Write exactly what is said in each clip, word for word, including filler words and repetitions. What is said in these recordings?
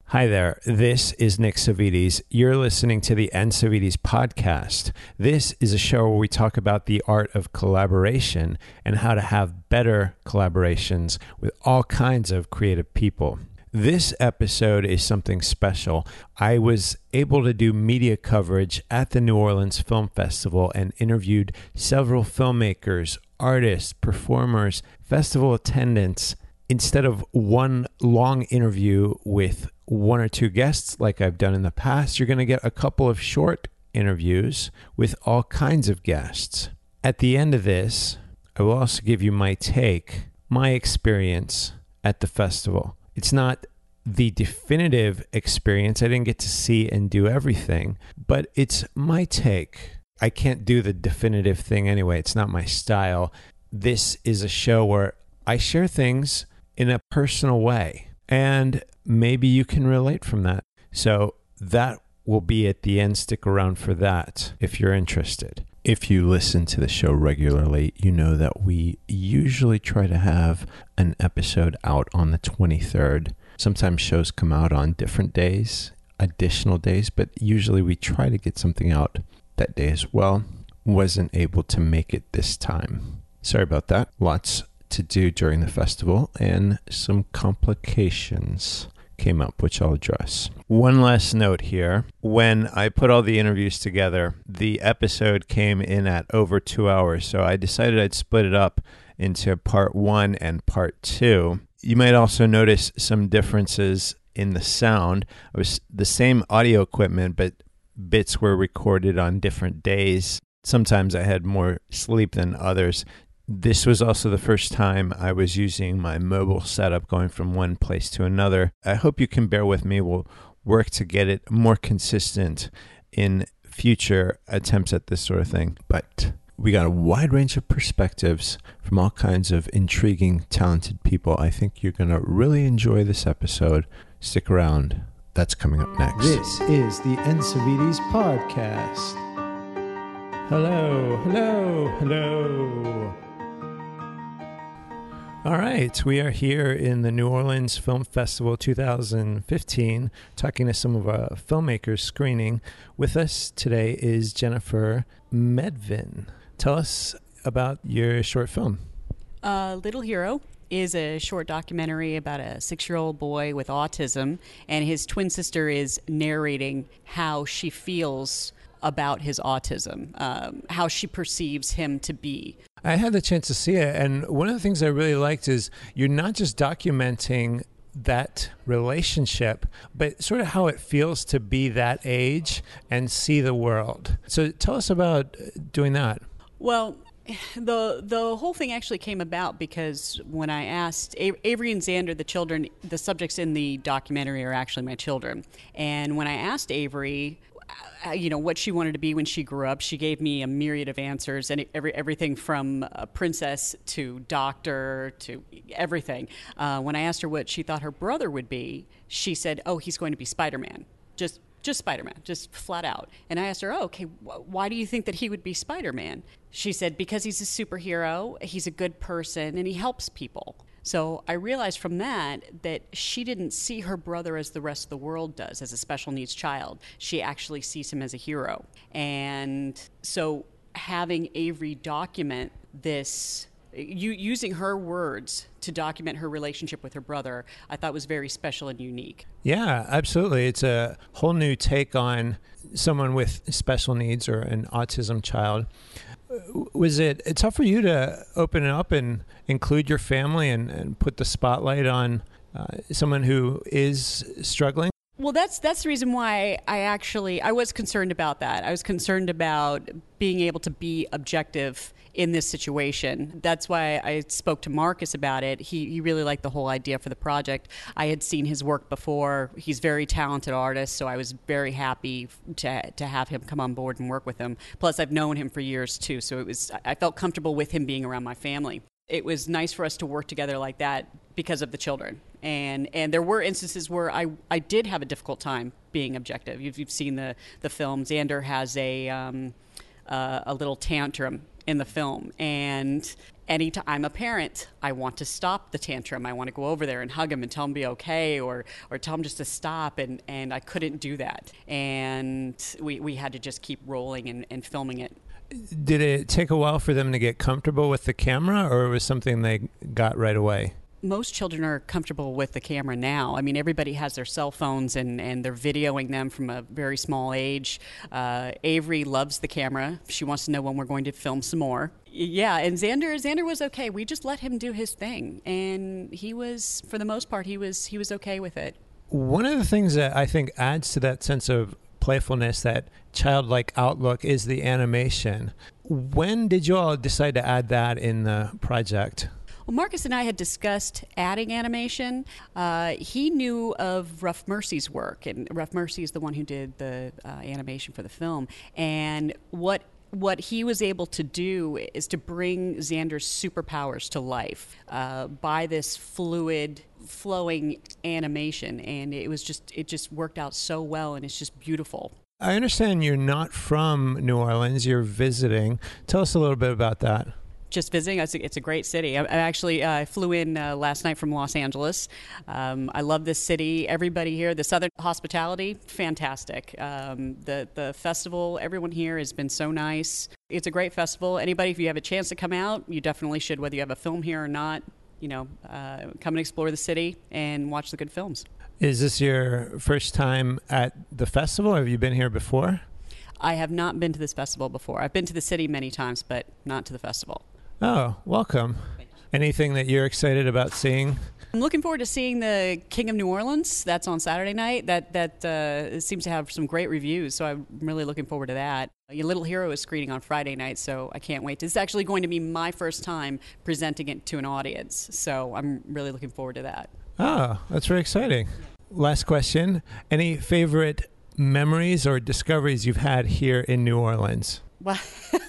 Hi there, this is Nick Savides. You're listening to the N Savides podcast. This is a show where we talk about the art of collaboration and how to have better collaborations with all kinds of creative people. This episode is something special. I was able to do media coverage at the New Orleans Film Festival and interviewed several filmmakers, artists, performers, festival attendants. Instead of one long interview with one or two guests like I've done in the past, you're going to get a couple of short interviews with all kinds of guests. At the end of this, I will also give you my take, my experience at the festival. It's not the definitive experience. I didn't get to see and do everything, but it's my take. I can't do the definitive thing anyway. It's not my style. This is a show where I share things in a personal way, and maybe you can relate from that. So that will be at the end. Stick around for that if you're interested. If you listen to the show regularly, you know that we usually try to have an episode out on the twenty-third. Sometimes shows come out on different days, additional days, but usually we try to get something out that day as well. Wasn't able to make it this time. Sorry about that. Lots to do during the festival, and some complications came up, which I'll address. One last note here. When I put all the interviews together, the episode came in at over two hours, so I decided I'd split it up into part one and part two. You might also notice some differences in the sound. It was the same audio equipment, but bits were recorded on different days. Sometimes I had more sleep than others. This was also the first time I was using my mobile setup going from one place to another. I hope you can bear with me. We'll work to get it more consistent in future attempts at this sort of thing. But we got a wide range of perspectives from all kinds of intriguing, talented people. I think you're going to really enjoy this episode. Stick around. That's coming up next. This is the N Savides podcast. Hello, hello, hello. All right, we are here in the New Orleans Film Festival two thousand fifteen, talking to some of our filmmakers screening. With us today is Jennifer Medvin. Tell us about your short film. Uh, Little Hero is a short documentary about a six-year-old boy with autism, and his twin sister is narrating how she feels about his autism, um, how she perceives him to be. I had the chance to see it, and one of the things I really liked is you're not just documenting that relationship, but sort of how it feels to be that age and see the world. So tell us about doing that. Well, the the whole thing actually came about because when I asked Avery and Xander, the children, the subjects in the documentary are actually my children, and when I asked Avery, you know, what she wanted to be when she grew up, she gave me a myriad of answers, and every everything from a princess to doctor to everything. Uh, when I asked her what she thought her brother would be, she said, "Oh, he's going to be Spider-Man, just just Spider-Man, just flat out." And I asked her, "Oh, okay, wh- why do you think that he would be Spider-Man?" She said, "Because he's a superhero, he's a good person, and he helps people." So I realized from that that she didn't see her brother as the rest of the world does, as a special needs child. She actually sees him as a hero. And so having Avery document this, you, using her words to document her relationship with her brother, I thought was very special and unique. Yeah, absolutely. It's a whole new take on someone with special needs or an autism child. Was it tough for you to open it up and include your family and, and put the spotlight on uh, someone who is struggling? Well, that's that's the reason why I actually, I was concerned about that. I was concerned about being able to be objective in this situation. That's why I spoke to Marcus about it. He, he really liked the whole idea for the project. I had seen his work before. He's a very talented artist, so I was very happy to to have him come on board and work with him. Plus, I've known him for years, too, so it was I felt comfortable with him being around my family. It was nice for us to work together like that because of the children. And and there were instances where I, I did have a difficult time being objective. You've, you've seen the, the film. Xander has a um, uh, a little tantrum in the film, and anytime I'm a parent, I want to stop the tantrum. I want to go over there and hug him and tell him to be okay, or or tell him just to stop, and, and I couldn't do that. And we, we had to just keep rolling and, and filming it. Did it take a while for them to get comfortable with the camera, or it was something they got right away? Most children are comfortable with the camera now. I mean, everybody has their cell phones, and, and they're videoing them from a very small age. Uh, Avery loves the camera. She wants to know when we're going to film some more. Yeah, and Xander Xander was okay. We just let him do his thing, and he was, for the most part, he was he was okay with it. One of the things that I think adds to that sense of playfulness, that childlike outlook, is the animation. When did you all decide to add that in the project? Well, Marcus and I had discussed adding animation. Uh, he knew of Rough Mercy's work, and Rough Mercy is the one who did the uh, animation for the film. And what what he was able to do is to bring Xander's superpowers to life uh, by this fluid, flowing animation, and it was just it just worked out so well, and it's just beautiful. I understand you're not from New Orleans, you're visiting. Tell us a little bit about that. Just visiting. It's a, it's a great city. I, I actually uh, flew in uh, last night from Los Angeles. Um, I love this city. Everybody here, the Southern hospitality, fantastic. Um, the the festival, everyone here has been so nice. It's a great festival. Anybody, if you have a chance to come out, you definitely should, whether you have a film here or not. You know, uh, come and explore the city and watch the good films. Is this your first time at the festival? Have you been here before? I have not been to this festival before. I've been to the city many times, but not to the festival. Oh, welcome. Anything that you're excited about seeing? I'm looking forward to seeing the King of New Orleans. That's on Saturday night. That that uh, seems to have some great reviews, so I'm really looking forward to that. Your Little Hero is screening on Friday night, so I can't wait. This is actually going to be my first time presenting it to an audience, so I'm really looking forward to that. Oh, that's very exciting. Last question. Any favorite memories or discoveries you've had here in New Orleans? Well,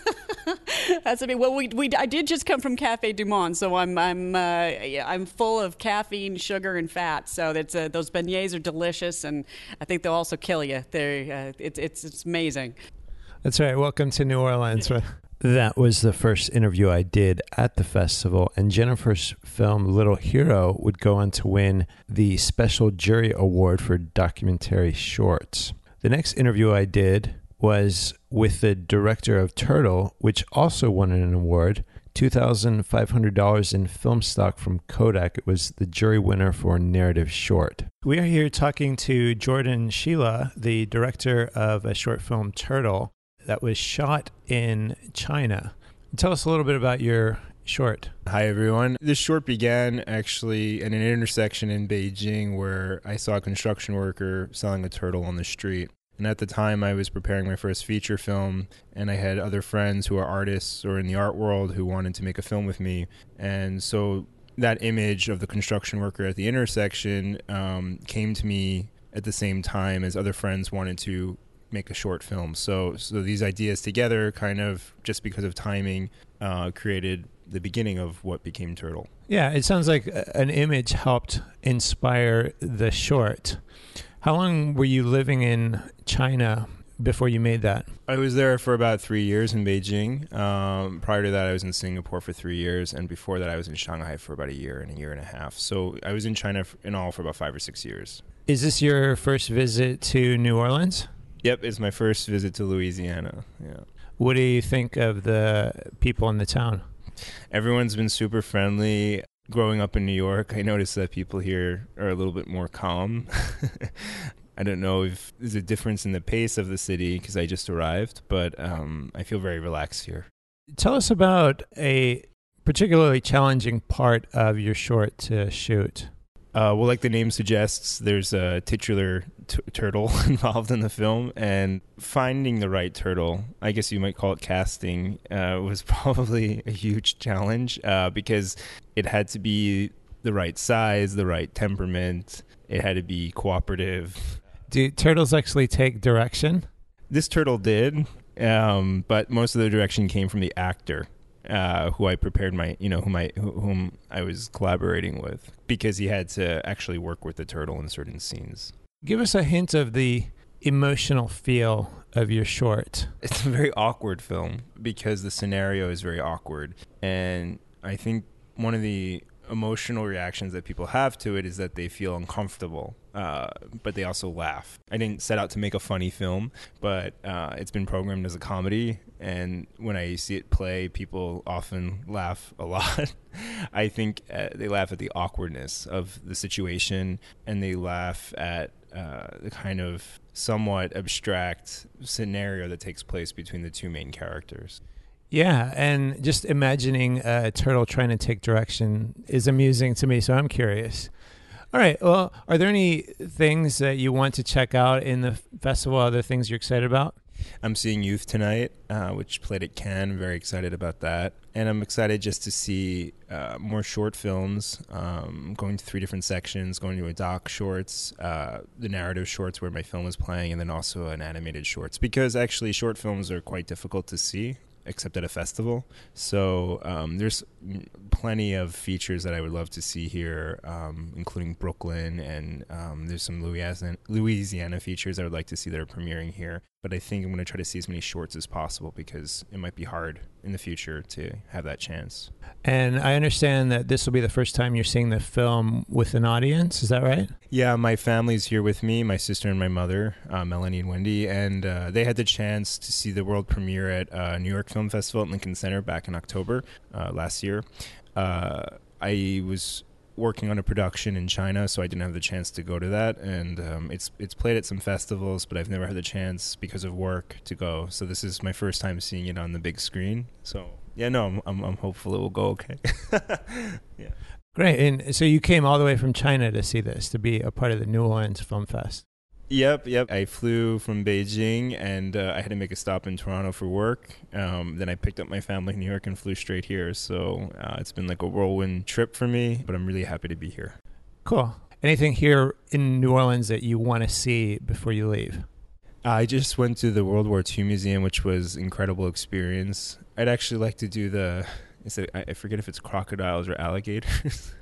that's I mean, well, we we I did just come from Cafe Du Monde, so I'm I'm uh, yeah, I'm full of caffeine, sugar, and fat. So that's uh, those beignets are delicious, and I think they'll also kill you. They're uh, it's it's it's amazing. That's right. Welcome to New Orleans. That was the first interview I did at the festival, and Jennifer's film Little Hero would go on to win the Special Jury Award for Documentary Shorts. The next interview I did was with the director of Turtle, which also won an award, two thousand five hundred dollars in film stock from Kodak. It was the jury winner for narrative short. We are here talking to Jordan Sheila, the director of a short film, Turtle, that was shot in China. Tell us a little bit about your short. Hi, everyone. This short began actually in an intersection in Beijing where I saw a construction worker selling a turtle on the street. And at the time, I was preparing my first feature film, and I had other friends who are artists or in the art world who wanted to make a film with me. And so that image of the construction worker at the intersection um, came to me at the same time as other friends wanted to make a short film. So so these ideas together kind of, just because of timing, uh, created the beginning of what became Turtle. Yeah, it sounds like an image helped inspire the short. How long were you living in China before you made that? I was there for about three years in Beijing. Um, prior to that, I was in Singapore for three years. And before that, I was in Shanghai for about a year and a year and a half. So I was in China in all for about five or six years. Is this your first visit to New Orleans? Yep, it's my first visit to Louisiana. Yeah. What do you think of the people in the town? Everyone's been super friendly. Growing up in New York, I noticed that people here are a little bit more calm. I don't know if there's a difference in the pace of the city because I just arrived, but um, I feel very relaxed here. Tell us about a particularly challenging part of your short to shoot. Uh, well, like the name suggests, there's a titular t- turtle involved in the film, and finding the right turtle, I guess you might call it casting, uh, was probably a huge challenge uh, because it had to be the right size, the right temperament. It had to be cooperative. Do turtles actually take direction? This turtle did, um, but most of the direction came from the actor. Uh, who I prepared my, you know, whom I, whom I was collaborating with, because he had to actually work with the turtle in certain scenes. Give us a hint of the emotional feel of your short. It's a very awkward film because the scenario is very awkward, and I think one of the emotional reactions that people have to it is that they feel uncomfortable, uh, but they also laugh. I didn't set out to make a funny film, but uh, it's been programmed as a comedy, and when I see it play, people often laugh a lot. I think uh, they laugh at the awkwardness of the situation, and they laugh at uh, the kind of somewhat abstract scenario that takes place between the two main characters. Yeah, and just imagining a turtle trying to take direction is amusing to me, so I'm curious. All right, well, are there any things that you want to check out in the festival, other things you're excited about? I'm seeing Youth tonight, uh, which played at Cannes. Very excited about that. And I'm excited just to see uh, more short films, um, going to three different sections, going to a doc shorts, uh, the narrative shorts where my film is playing, and then also an animated shorts. Because actually short films are quite difficult to see, except at a festival. So um, there's plenty of features that I would love to see here, um, including Brooklyn, and um, there's some Louisiana, Louisiana features I would like to see that are premiering here. But I think I'm going to try to see as many shorts as possible because it might be hard in the future to have that chance. And I understand that this will be the first time you're seeing the film with an audience. Is that right? Yeah, my family's here with me, my sister and my mother, uh, Melanie and Wendy, and uh, they had the chance to see the world premiere at uh, New York Film Festival at Lincoln Center back in October uh, last year. Uh, I was working on a production in China, so I didn't have the chance to go to that, and um, it's it's played at some festivals, but I've never had the chance because of work to go. So this is my first time seeing it on the big screen. So yeah, no, I'm I'm, I'm hopeful it will go okay. Yeah. Great. And so you came all the way from China to see this, to be a part of the New Orleans Film Fest. Yep, yep. I flew from Beijing, and uh, I had to make a stop in Toronto for work. Um, then I picked up my family in New York and flew straight here. So uh, it's been like a whirlwind trip for me, but I'm really happy to be here. Cool. Anything here in New Orleans that you want to see before you leave? I just went to the World War Two Museum, which was an incredible experience. I'd actually like to do the, is it, I forget if it's crocodiles or alligators.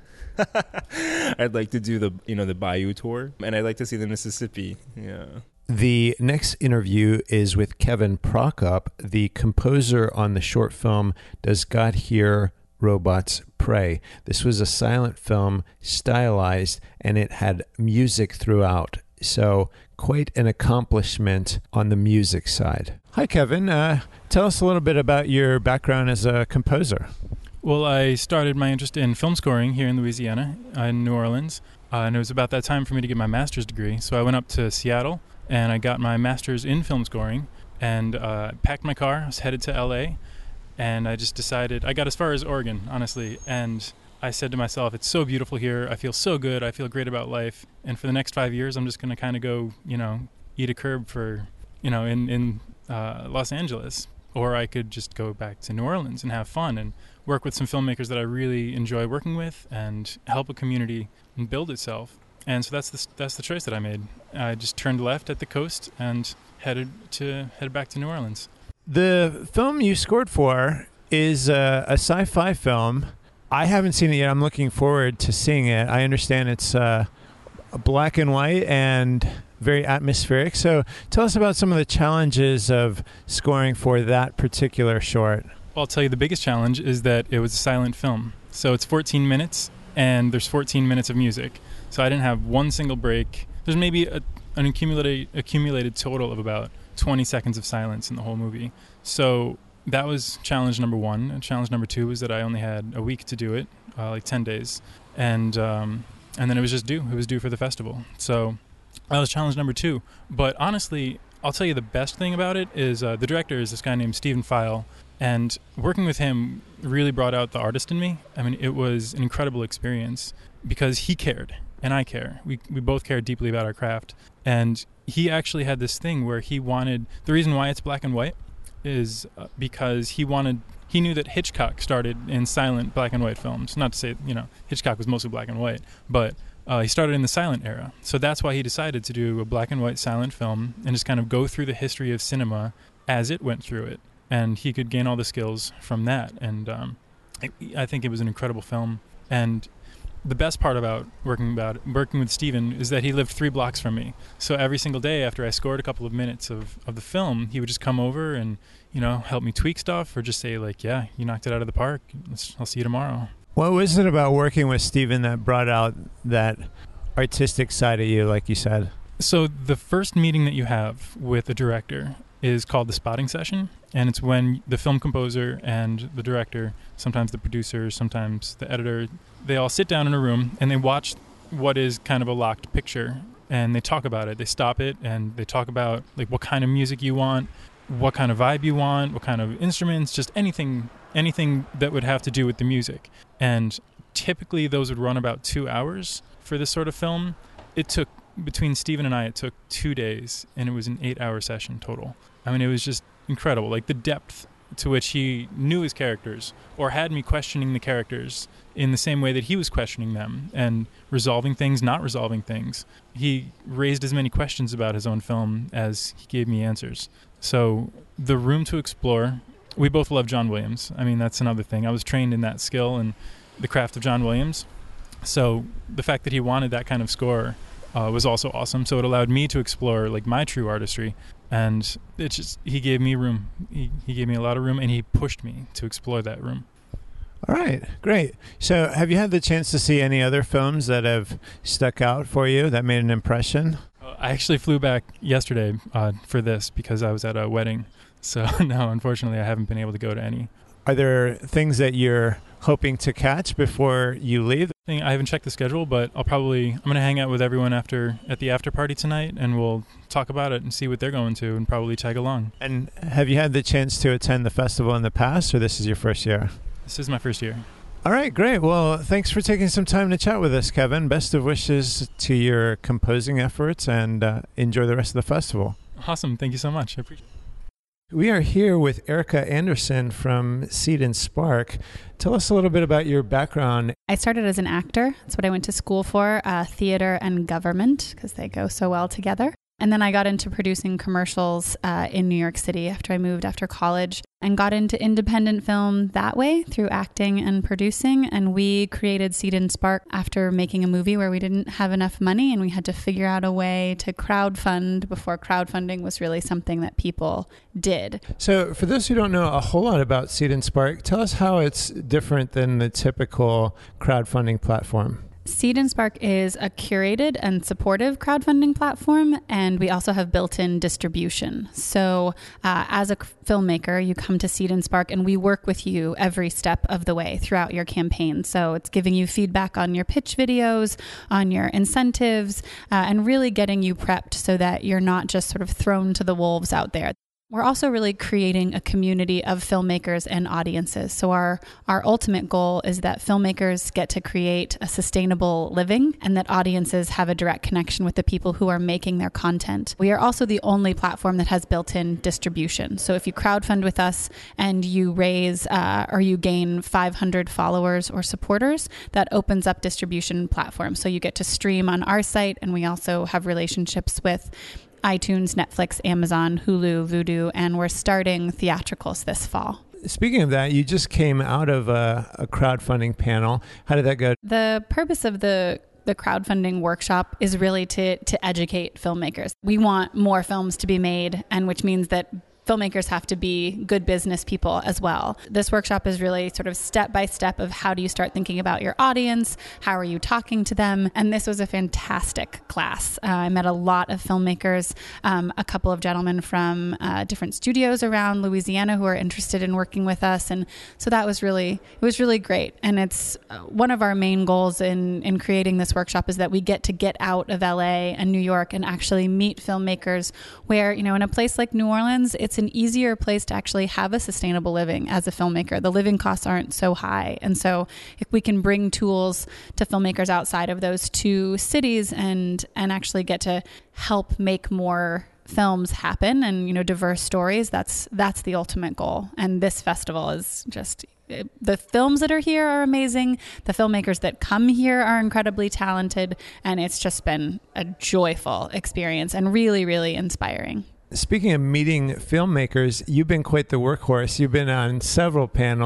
I'd like to do the, you know, the Bayou tour, and I'd like to see the Mississippi. Yeah. The next interview is with Kevin Prokop, the composer on the short film Does God Hear Robots Pray? This was a silent film, stylized, and it had music throughout. So quite an accomplishment on the music side. Hi, Kevin. Uh, tell us a little bit about your background as a composer. Well, I started my interest in film scoring here in Louisiana, uh, in New Orleans, uh, and it was about that time for me to get my master's degree. So I went up to Seattle, and I got my master's in film scoring, and uh, packed my car. I was headed to L A, and I just decided, I got as far as Oregon, honestly, and I said to myself, it's so beautiful here, I feel so good, I feel great about life, and for the next five years, I'm just going to kind of go, you know, eat a curb for, you know, in, in uh, Los Angeles. Or I could just go back to New Orleans and have fun and work with some filmmakers that I really enjoy working with and help a community and build itself. And so that's the, that's the choice that I made. I just turned left at the coast and headed to headed back to New Orleans. The film you scored for is a, a sci-fi film. I haven't seen it yet. I'm looking forward to seeing it. I understand it's uh, black and white and very atmospheric. So tell us about some of the challenges of scoring for that particular short. Well, I'll tell you the biggest challenge is that it was a silent film. So it's fourteen minutes and there's fourteen minutes of music. So I didn't have one single break. There's maybe a, an accumulated accumulated total of about twenty seconds of silence in the whole movie. So that was challenge number one. And challenge number two was that I only had a week to do it, uh, like ten days. And um, and then it was just due. It was due for the festival. So that was challenge number two. But honestly, I'll tell you the best thing about it is uh, the director is this guy named Stephen Feil. And working with him really brought out the artist in me. I mean, it was an incredible experience because he cared and I care. We we both care deeply about our craft. And he actually had this thing where he wanted, the reason why it's black and white is uh, because he wanted, he knew that Hitchcock started in silent black and white films. Not to say, you know, Hitchcock was mostly black and white, but uh, he started in the silent era. So that's why he decided to do a black and white silent film and just kind of go through the history of cinema as it went through it. And he could gain all the skills from that. And um, I, I think it was an incredible film. And the best part about working about working with Steven is that he lived three blocks from me. So every single day after I scored a couple of minutes of, of the film, he would just come over and, you know, help me tweak stuff or just say like, yeah, you knocked it out of the park. Let's, I'll see you tomorrow. What was it about working with Steven that brought out that artistic side of you, like you said? So the first meeting that you have with a director is called the spotting session, and it's when the film composer and the director, sometimes the producer, sometimes the editor, they all sit down in a room and they watch what is kind of a locked picture, and they talk about it. They stop it and they talk about like what kind of music you want, what kind of vibe you want, what kind of instruments, just anything anything that would have to do with the music. And typically those would run about two hours for this sort of film. It took, between Steven and I, it took two days, and it was an eight-hour session total. I mean, it was just incredible. Like the depth to which he knew his characters, or had me questioning the characters in the same way that he was questioning them, and resolving things, not resolving things. He raised as many questions about his own film as he gave me answers. So the room to explore. We both love John Williams. I mean, that's another thing. I was trained in that skill and the craft of John Williams. So the fact that he wanted that kind of score uh, was also awesome. So it allowed me to explore like my true artistry. And it just, he gave me room. He, he gave me a lot of room, and he pushed me to explore that room. All right, great. So have you had the chance to see any other films that have stuck out for you, that made an impression? Uh, I actually flew back yesterday uh, for this because I was at a wedding. So no, unfortunately, I haven't been able to go to any. Are there things that you're hoping to catch before you leave? I haven't checked the schedule, but I'll probably, I'm going to hang out with everyone after at the after party tonight, and we'll talk about it and see what they're going to and probably tag along. And have you had the chance to attend the festival in the past, or this is your first year? This is my first year. All right, great. Well, thanks for taking some time to chat with us, Kevin. Best of wishes to your composing efforts, and uh, enjoy the rest of the festival. Awesome. Thank you so much. I appreciate it. We are here with Erica Anderson from Seed and Spark. Tell us a little bit about your background. I started as an actor. That's what I went to school for, uh, theater and government, because they go so well together. And then I got into producing commercials uh, in New York City after I moved after college, and got into independent film that way through acting and producing. And we created Seed and Spark after making a movie where we didn't have enough money, and we had to figure out a way to crowdfund before crowdfunding was really something that people did. So for those who don't know a whole lot about Seed and Spark, tell us how it's different than the typical crowdfunding platform. Seed and Spark is a curated and supportive crowdfunding platform, and we also have built-in distribution. So uh, as a filmmaker, you come to Seed and Spark, and we work with you every step of the way throughout your campaign. So it's giving you feedback on your pitch videos, on your incentives, uh, and really getting you prepped so that you're not just sort of thrown to the wolves out there. We're also really creating a community of filmmakers and audiences. So our, our ultimate goal is that filmmakers get to create a sustainable living, and that audiences have a direct connection with the people who are making their content. We are also the only platform that has built-in distribution. So if you crowdfund with us and you raise uh, or you gain five hundred followers or supporters, that opens up distribution platforms. So you get to stream on our site, and we also have relationships with iTunes, Netflix, Amazon, Hulu, Vudu, and we're starting theatricals this fall. Speaking of that, you just came out of a, a crowdfunding panel. How did that go? The purpose of the the crowdfunding workshop is really to to educate filmmakers. We want more films to be made, and which means that filmmakers have to be good business people as well. This workshop is really sort of step by step of how do you start thinking about your audience? How are you talking to them? And this was a fantastic class. Uh, I met a lot of filmmakers, um, a couple of gentlemen from uh, different studios around Louisiana who are interested in working with us. And so that was really, it was really great. And it's uh, one of our main goals in, in creating this workshop is that we get to get out of L A and New York and actually meet filmmakers where, you know, in a place like New Orleans, it's an easier place to actually have a sustainable living as a filmmaker. The living costs aren't so high. And so if we can bring tools to filmmakers outside of those two cities and and actually get to help make more films happen and, you know, diverse stories, that's that's the ultimate goal. And this festival is just, the films that are here are amazing. The filmmakers that come here are incredibly talented. And it's just been a joyful experience and really, really inspiring. Speaking of meeting filmmakers, you've been quite the workhorse. You've been on several panels.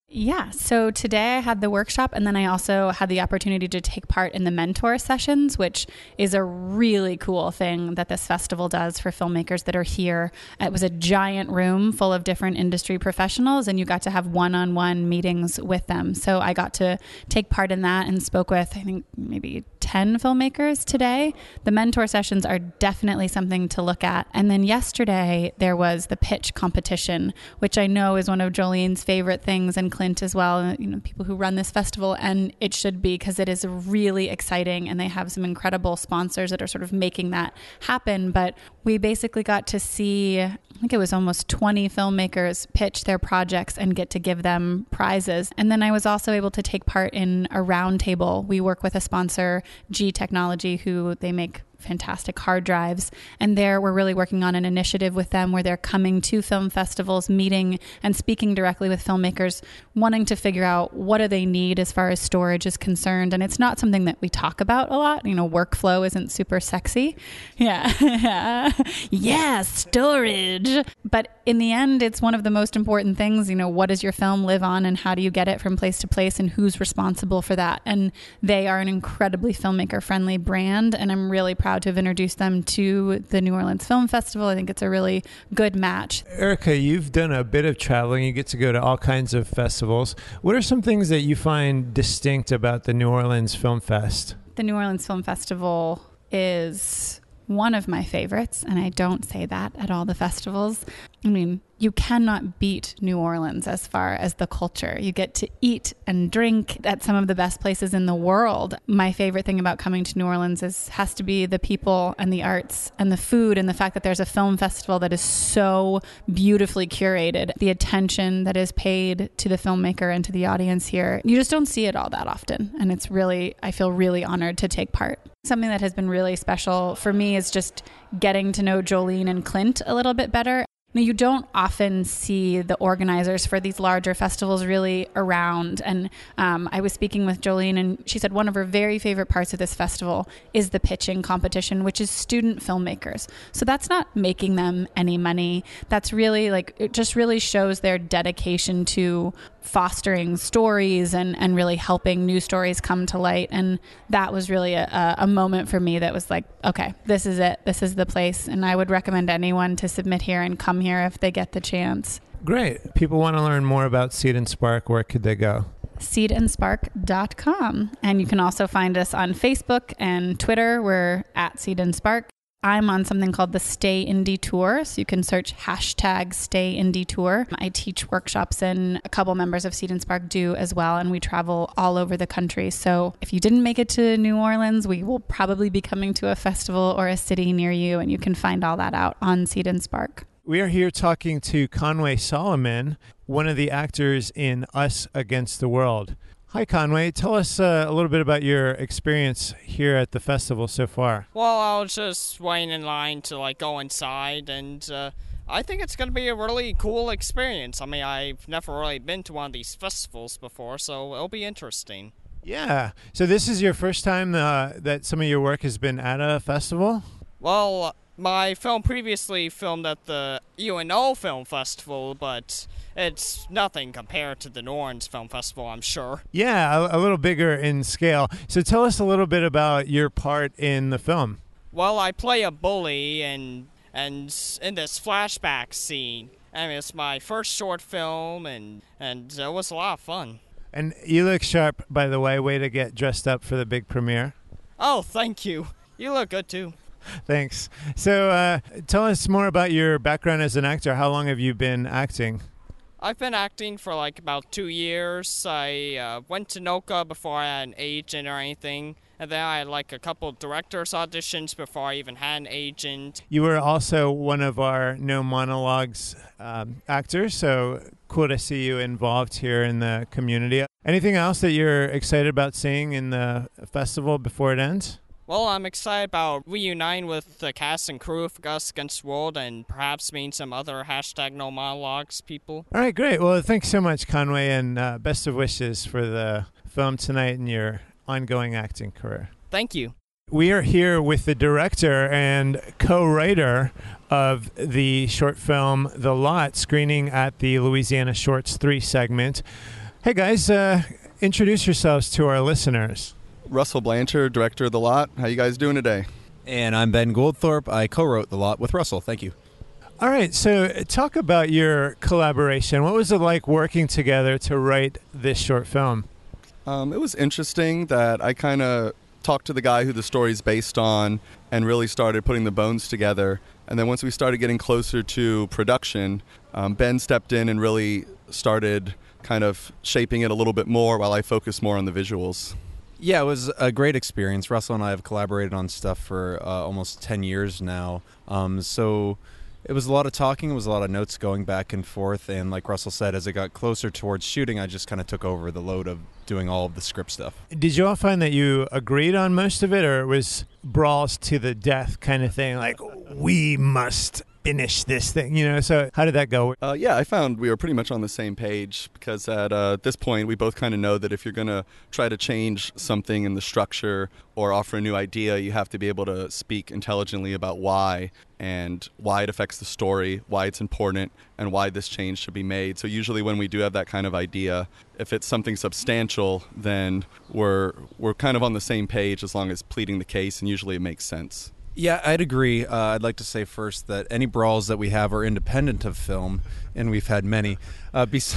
Yeah, so today I had the workshop, and then I also had the opportunity to take part in the mentor sessions, which is a really cool thing that this festival does for filmmakers that are here. It was a giant room full of different industry professionals, and you got to have one-on-one meetings with them. So I got to take part in that and spoke with, I think, maybe ten filmmakers today. The mentor sessions are definitely something to look at. And then yesterday, there was the pitch competition, which I know is one of Jolene's favorite things, and Clint as well, you know, people who run this festival, and it should be, because it is really exciting, and they have some incredible sponsors that are sort of making that happen. But we basically got to see, I think it was almost twenty filmmakers pitch their projects and get to give them prizes. And then I was also able to take part in a roundtable. We work with a sponsor, G Technology, who they make fantastic hard drives. And there we're really working on an initiative with them where they're coming to film festivals, meeting and speaking directly with filmmakers, wanting to figure out what do they need as far as storage is concerned. And it's not something that we talk about a lot. You know, workflow isn't super sexy. Yeah. Yeah, storage. But in the end, it's one of the most important things. You know, what does your film live on, and how do you get it from place to place, and who's responsible for that? And they are an incredibly filmmaker friendly brand. And I'm really proud to have introduced them to the New Orleans Film Festival. I think it's a really good match. Erica, you've done a bit of traveling. You get to go to all kinds of festivals. What are some things that you find distinct about the New Orleans Film Fest? The New Orleans Film Festival is one of my favorites, and I don't say that at all the festivals. I mean, you cannot beat New Orleans as far as the culture. You get to eat and drink at some of the best places in the world. My favorite thing about coming to New Orleans is has to be the people and the arts and the food, and the fact that there's a film festival that is so beautifully curated. The attention that is paid to the filmmaker and to the audience here, you just don't see it all that often. And it's really, I feel really honored to take part. Something that has been really special for me is just getting to know Jolene and Clint a little bit better. Now, you don't often see the organizers for these larger festivals really around. And um, I was speaking with Jolene, and she said one of her very favorite parts of this festival is the pitching competition, which is student filmmakers. So that's not making them any money. That's really like, it just really shows their dedication to fostering stories and, and really helping new stories come to light. And that was really a, a moment for me that was like, okay, this is it. This is the place. And I would recommend anyone to submit here and come here if they get the chance. Great. People want to learn more about Seed and Spark. Where could they go? seed and spark dot com. And you can also find us on Facebook and Twitter. We're at Seed and Spark. I'm on something called the Stay Indie Tour, so you can search hashtag Stay Indie Tour. I teach workshops, and a couple members of Seed and Spark do as well, and we travel all over the country. So if you didn't make it to New Orleans, we will probably be coming to a festival or a city near you, and you can find all that out on Seed and Spark. We are here talking to Conway Solomon, one of the actors in Us Against the World. Hi, Conway. Tell us uh, a little bit about your experience here at the festival so far. Well, I was just waiting in line to like go inside, and uh, I think it's going to be a really cool experience. I mean, I've never really been to one of these festivals before, so it'll be interesting. Yeah. So this is your first time uh, that some of your work has been at a festival? Well, my film previously filmed at the U N O Film Festival, but it's nothing compared to the New Orleans Film Festival, I'm sure. Yeah, a, a little bigger in scale. So tell us a little bit about your part in the film. Well, I play a bully and and in this flashback scene. I mean, it's my first short film, and, and it was a lot of fun. And you look sharp, by the way. Way to get dressed up for the big premiere. Oh, thank you. You look good, too. Thanks. So uh, tell us more about your background as an actor. How long have you been acting? I've been acting for like about two years. I uh, went to NOCA before I had an agent or anything. And then I had like a couple director's auditions before I even had an agent. You were also one of our No Monologues um, actors, so cool to see you involved here in the community. Anything else that you're excited about seeing in the festival before it ends? Well, I'm excited about reuniting with the cast and crew of Us Against the World and perhaps meeting some other hashtag No Monologues people. All right, great. Well, thanks so much, Conway, and uh, best of wishes for the film tonight and your ongoing acting career. Thank you. We are here with the director and co-writer of the short film The Lot, screening at the Louisiana Shorts three segment. Hey guys, uh, introduce yourselves to our listeners. Russell Blanchard, director of The Lot. How you guys doing today? And I'm Ben Goldthorpe. I co-wrote The Lot with Russell. Thank you. All right, so talk about your collaboration. What was it like working together to write this short film? Um, it was interesting that I kind of talked to the guy who the story's based on and really started putting the bones together. And then once we started getting closer to production, um, Ben stepped in and really started kind of shaping it a little bit more while I focused more on the visuals. Yeah, it was a great experience. Russell and I have collaborated on stuff for uh, almost ten years now. Um, so it was a lot of talking. It was a lot of notes going back and forth. And like Russell said, as it got closer towards shooting, I just kind of took over the load of doing all of the script stuff. Did you all find that you agreed on most of it, or it was brawls to the death kind of thing? Like, we must finish this thing, you know? So how did that go? Uh, yeah, I found we were pretty much on the same page because at uh, this point we both kind of know that if you're going to try to change something in the structure or offer a new idea, you have to be able to speak intelligently about why and why it affects the story, why it's important, and why this change should be made. So usually when we do have that kind of idea, if it's something substantial, then we're we're kind of on the same page as long as pleading the case, and usually it makes sense. Yeah, I'd agree. Uh, I'd like to say first that any brawls that we have are independent of film, and we've had many. Uh, bes-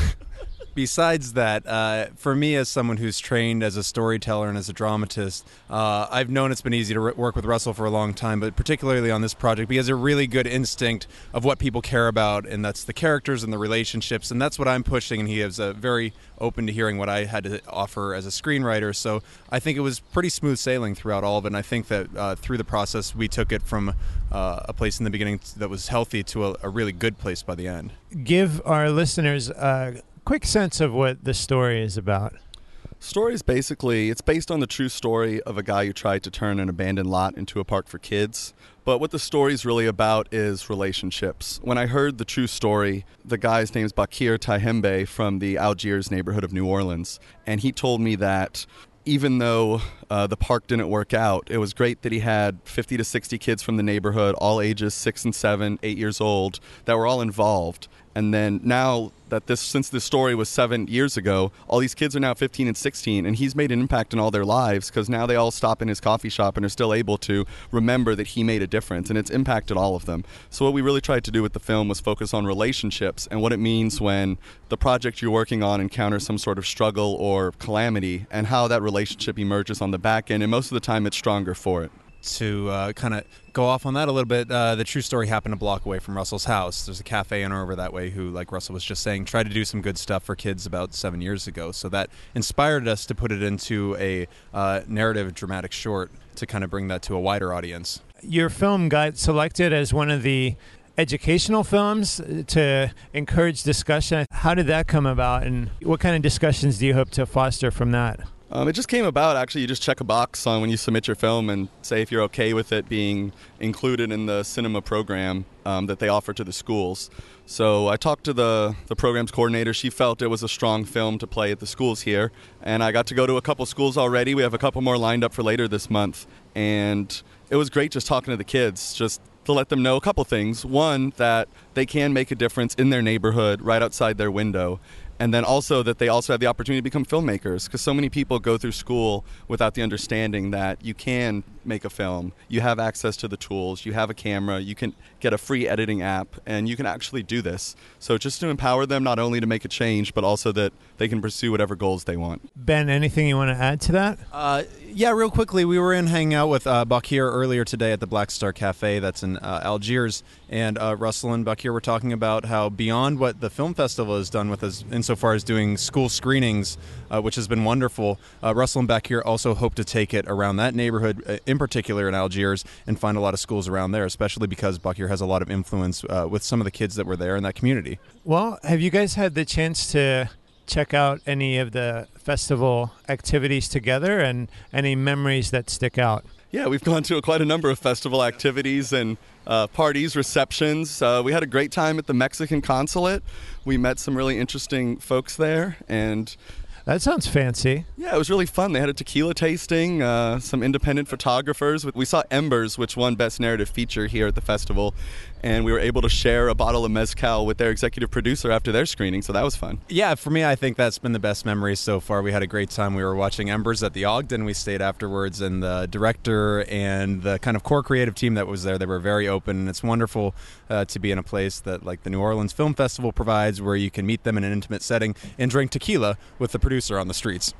besides that, uh, for me as someone who's trained as a storyteller and as a dramatist, uh, I've known it's been easy to r- work with Russell for a long time, but particularly on this project, he has a really good instinct of what people care about, and that's the characters and the relationships, and that's what I'm pushing, and he is uh, very open to hearing what I had to offer as a screenwriter. So I think it was pretty smooth sailing throughout all of it, and I think that uh, through the process we took it from uh, a place in the beginning that was healthy to a, a really good place by the end. Give our listeners a quick sense of what the story is about. Story is basically, it's based on the true story of a guy who tried to turn an abandoned lot into a park for kids. But what the story is really about is relationships. When I heard the true story, the guy's name is Bakir Tahembe from the Algiers neighborhood of New Orleans. And he told me that even though uh, the park didn't work out, it was great that he had fifty to sixty kids from the neighborhood, all ages six and seven, eight years old, that were all involved. And then now that this, since this story was seven years ago, all these kids are now fifteen and sixteen, and he's made an impact in all their lives because now they all stop in his coffee shop and are still able to remember that he made a difference, and it's impacted all of them. So what we really tried to do with the film was focus on relationships and what it means when the project you're working on encounters some sort of struggle or calamity, and how that relationship emerges on the back end, and most of the time it's stronger for it. To uh, kind of go off on that a little bit, uh, the true story happened a block away from Russell's house. There's a cafe owner over that way who, like Russell was just saying, tried to do some good stuff for kids about seven years ago. So that inspired us to put it into a uh, narrative dramatic short to kind of bring that to a wider audience. Your film got selected as one of the educational films to encourage discussion. How did that come about, and what kind of discussions do you hope to foster from that? Um, it just came about, actually, you just check a box on when you submit your film and say if you're okay with it being included in the cinema program um, that they offer to the schools. So I talked to the, the program's coordinator. She felt it was a strong film to play at the schools here. And I got to go to a couple schools already. We have a couple more lined up for later this month. And it was great just talking to the kids, just to let them know a couple things. One, that they can make a difference in their neighborhood right outside their window. And then also that they also have the opportunity to become filmmakers, because so many people go through school without the understanding that you can make a film. You have access to the tools, you have a camera, you can get a free editing app, and you can actually do this. So just to empower them not only to make a change, but also that they can pursue whatever goals they want. Ben, anything you want to add to that? Uh, yeah, real quickly, we were in hanging out with uh, Bakir earlier today at the Black Star Cafe that's in uh, Algiers, and uh, Russell and Bakir were talking about how beyond what the film festival has done with us insofar as doing school screenings, uh, which has been wonderful, uh, Russell and Bakir also hope to take it around that neighborhood, uh, in particular in Algiers, and find a lot of schools around there, especially because Bakir has a lot of influence uh, with some of the kids that were there in that community. Well, have you guys had the chance to check out any of the festival activities together and any memories that stick out? Yeah, we've gone to quite a number of festival activities and uh, parties, receptions. Uh, we had a great time at the Mexican consulate. We met some really interesting folks there. And That sounds fancy. Yeah, it was really fun. They had a tequila tasting, uh, some independent photographers. We saw Embers, which won Best Narrative Feature here at the festival, and we were able to share a bottle of mezcal with their executive producer after their screening, so that was fun. Yeah, for me, I think that's been the best memory so far. We had a great time. We were watching Embers at the Ogden. We stayed afterwards, and the director and the kind of core creative team that was there, they were very open, and it's wonderful uh, to be in a place that like the New Orleans Film Festival provides, where you can meet them in an intimate setting and drink tequila with the producer on the streets.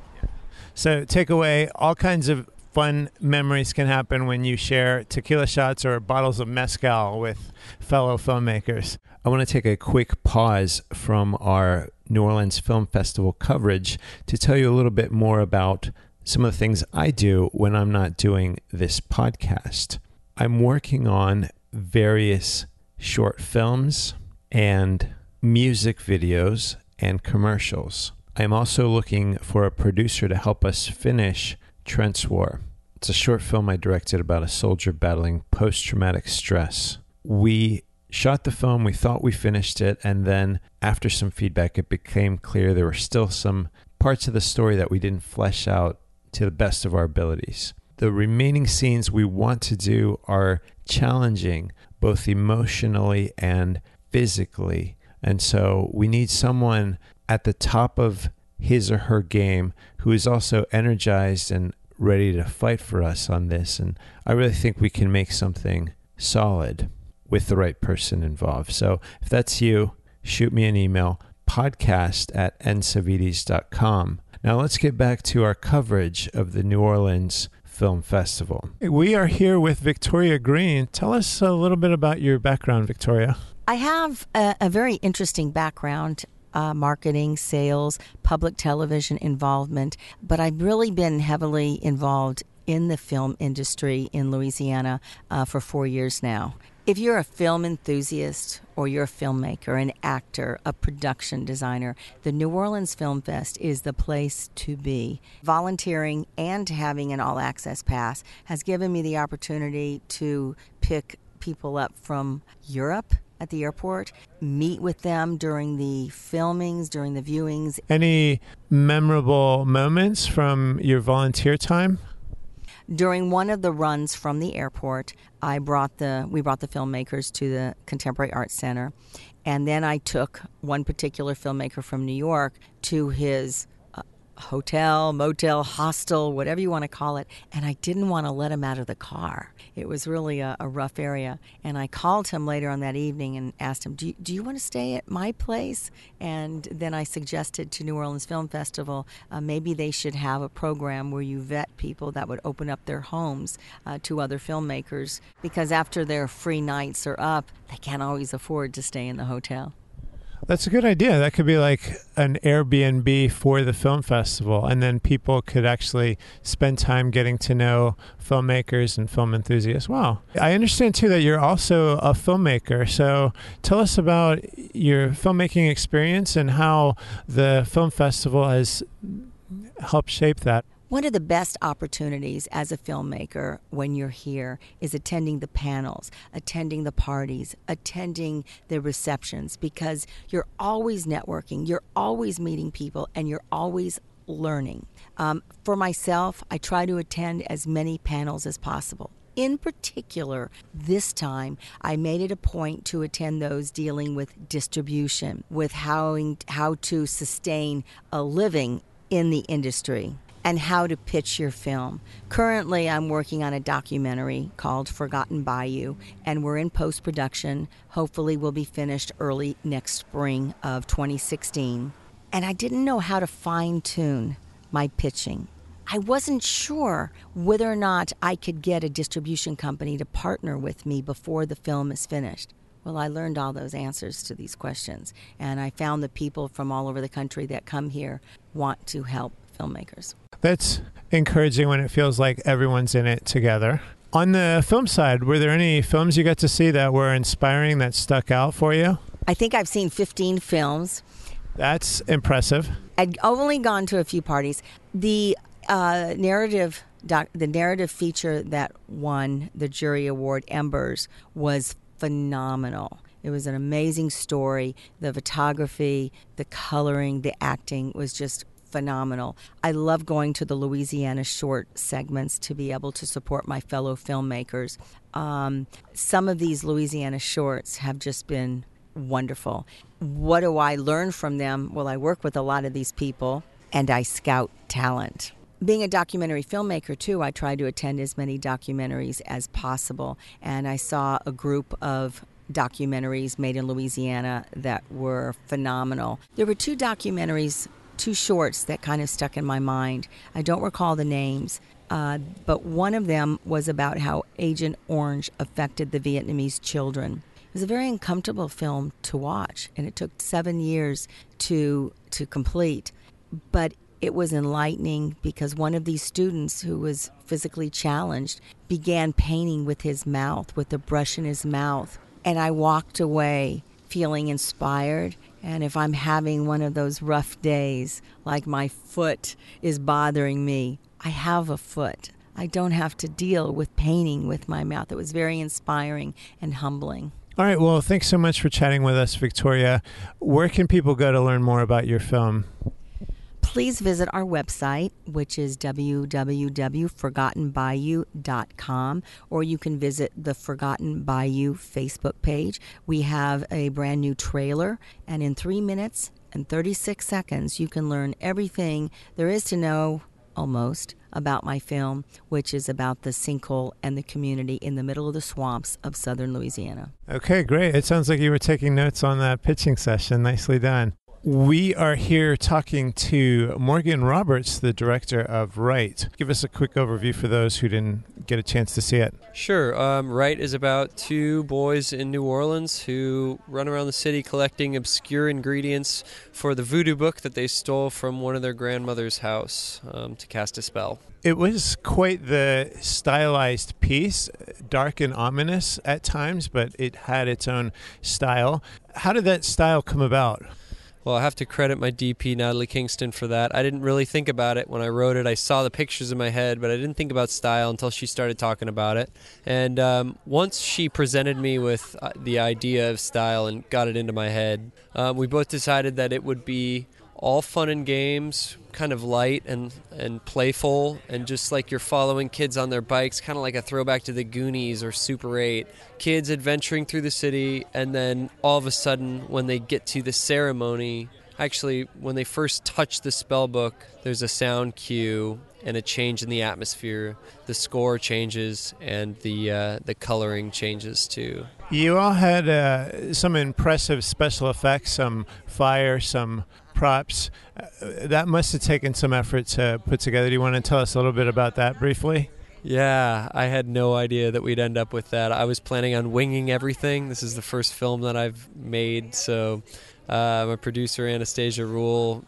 So take away, all kinds of fun memories can happen when you share tequila shots or bottles of mezcal with fellow filmmakers. I want to take a quick pause from our New Orleans Film Festival coverage to tell you a little bit more about some of the things I do when I'm not doing this podcast. I'm working on various short films and music videos and commercials. I am also looking for a producer to help us finish Trent's War. It's a short film I directed about a soldier battling post-traumatic stress. We shot the film, we thought we finished it, and then after some feedback, it became clear there were still some parts of the story that we didn't flesh out to the best of our abilities. The remaining scenes we want to do are challenging, both emotionally and physically. And so we need someone at the top of his or her game who is also energized and ready to fight for us on this. And I really think we can make something solid with the right person involved. So if that's you, shoot me an email, podcast at n savides dot com. Now let's get back to our coverage of the New Orleans Film Festival. We are here with Victoria Green. Tell us a little bit about your background, Victoria. I have a, a very interesting background, uh, marketing, sales, public television involvement, but I've really been heavily involved in the film industry in Louisiana uh, for four years now. If you're a film enthusiast or you're a filmmaker, an actor, a production designer, the New Orleans Film Fest is the place to be. Volunteering and having an all-access pass has given me the opportunity to pick people up from Europe at the airport, meet with them during the filmings, during the viewings. Any memorable moments from your volunteer time? During one of the runs from the airport, I brought the we brought the filmmakers to the Contemporary Arts Center, and then I took one particular filmmaker from New York to his uh, hotel, motel, hostel, whatever you want to call it, and I didn't want to let him out of the car. It was really a, a rough area, and I called him later on that evening and asked him, do you, do you want to stay at my place? And then I suggested to New Orleans Film Festival, uh, maybe they should have a program where you vet people that would open up their homes uh, to other filmmakers, because after their free nights are up, they can't always afford to stay in the hotel. That's a good idea. That could be like an Airbnb for the film festival, and then people could actually spend time getting to know filmmakers and film enthusiasts. Wow. I understand, too, that you're also a filmmaker. So tell us about your filmmaking experience and how the film festival has helped shape that. One of the best opportunities as a filmmaker when you're here is attending the panels, attending the parties, attending the receptions, because you're always networking, you're always meeting people, and you're always learning. Um, for myself, I try to attend as many panels as possible. In particular, this time, I made it a point to attend those dealing with distribution, with how, how to sustain a living in the industry, and how to pitch your film. Currently, I'm working on a documentary called Forgotten Bayou, and we're in post-production. Hopefully, we'll be finished early next spring of twenty sixteen. And I didn't know how to fine-tune my pitching. I wasn't sure whether or not I could get a distribution company to partner with me before the film is finished. Well, I learned all those answers to these questions, and I found the people from all over the country that come here want to help filmmakers. That's encouraging when it feels like everyone's in it together. On the film side, were there any films you got to see that were inspiring, that stuck out for you? I think I've seen fifteen films. That's impressive. I'd only gone to a few parties. The uh, narrative doc, the narrative feature that won the jury award, Embers, was phenomenal. It was an amazing story. The photography, the coloring, the acting was just phenomenal. I love going to the Louisiana short segments to be able to support my fellow filmmakers. Um, some of these Louisiana shorts have just been wonderful. What do I learn from them? Well, I work with a lot of these people, and I scout talent. Being a documentary filmmaker, too, I try to attend as many documentaries as possible. And I saw a group of documentaries made in Louisiana that were phenomenal. There were two documentaries, two shorts that kind of stuck in my mind. I don't recall the names, uh, but one of them was about how Agent Orange affected the Vietnamese children. It was a very uncomfortable film to watch, and it took seven years to to complete. But it was enlightening because one of these students who was physically challenged began painting with his mouth, with a brush in his mouth. And I walked away feeling inspired. And if I'm having one of those rough days, like my foot is bothering me, I have a foot. I don't have to deal with painting with my mouth. It was very inspiring and humbling. All right. Well, thanks so much for chatting with us, Victoria. Where can people go to learn more about your film? Please visit our website, which is w w w dot forgotten bayou dot com, or you can visit the Forgotten Bayou Facebook page. We have a brand new trailer, and in three minutes and thirty-six seconds, you can learn everything there is to know, almost, about my film, which is about the sinkhole and the community in the middle of the swamps of southern Louisiana. Okay, great. It sounds like you were taking notes on that pitching session. Nicely done. We are here talking to Morgan Roberts, the director of Right. Give us a quick overview for those who didn't get a chance to see it. Sure. Um, Right is about two boys in New Orleans who run around the city collecting obscure ingredients for the voodoo book that they stole from one of their grandmother's house um, to cast a spell. It was quite the stylized piece, dark and ominous at times, but it had its own style. How did that style come about? Well, I have to credit my D P, Natalie Kingston, for that. I didn't really think about it when I wrote it. I saw the pictures in my head, but I didn't think about style until she started talking about it. And um, once she presented me with uh, the idea of style and got it into my head, um, we both decided that it would be all fun and games, kind of light and, and playful, and just like you're following kids on their bikes, kind of like a throwback to the Goonies or Super eight. Kids adventuring through the city, and then all of a sudden, when they get to the ceremony, actually, when they first touch the spell book, there's a sound cue and a change in the atmosphere. The score changes, and the uh, the coloring changes too. You all had uh, some impressive special effects, some fire, some props. Uh, that must have taken some effort to put together. Do you want to tell us a little bit about that briefly? Yeah, I had no idea that we'd end up with that. I was planning on winging everything. This is the first film that I've made, so uh, my producer, Anastasia Rule,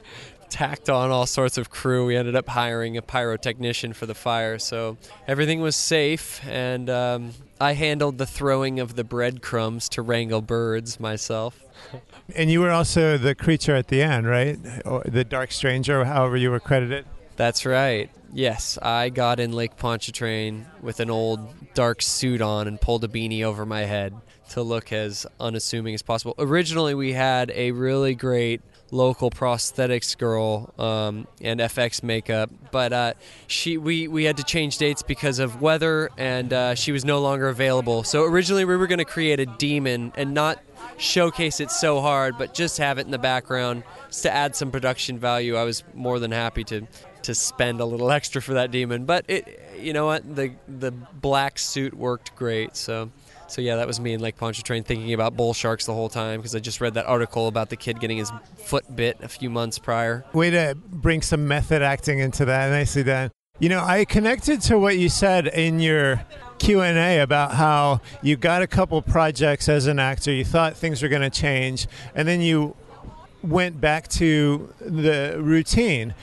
tacked on all sorts of crew. We ended up hiring a pyrotechnician for the fire, so everything was safe, and um, I handled the throwing of the breadcrumbs to wrangle birds myself. And you were also the creature at the end, right? Or the Dark Stranger, or however you were credited? That's right. Yes, I got in Lake Pontchartrain with an old dark suit on and pulled a beanie over my head to look as unassuming as possible. Originally, we had a really great local prosthetics girl um, and F X makeup, but uh, she we, we had to change dates because of weather, and uh, she was no longer available. So originally, we were going to create a demon and not showcase it so hard, but just have it in the background just to add some production value. I was more than happy to to spend a little extra for that demon, but it, you know what, the the black suit worked great. So so yeah, that was me in Lake Pontchartrain thinking about bull sharks the whole time, because I just read that article about the kid getting his foot bit a few months prior. Way to bring some method acting into that. Nicely done. You know, I connected to what you said in your Q and A about how you got a couple projects as an actor, you thought things were going to change, and then you went back to the routine.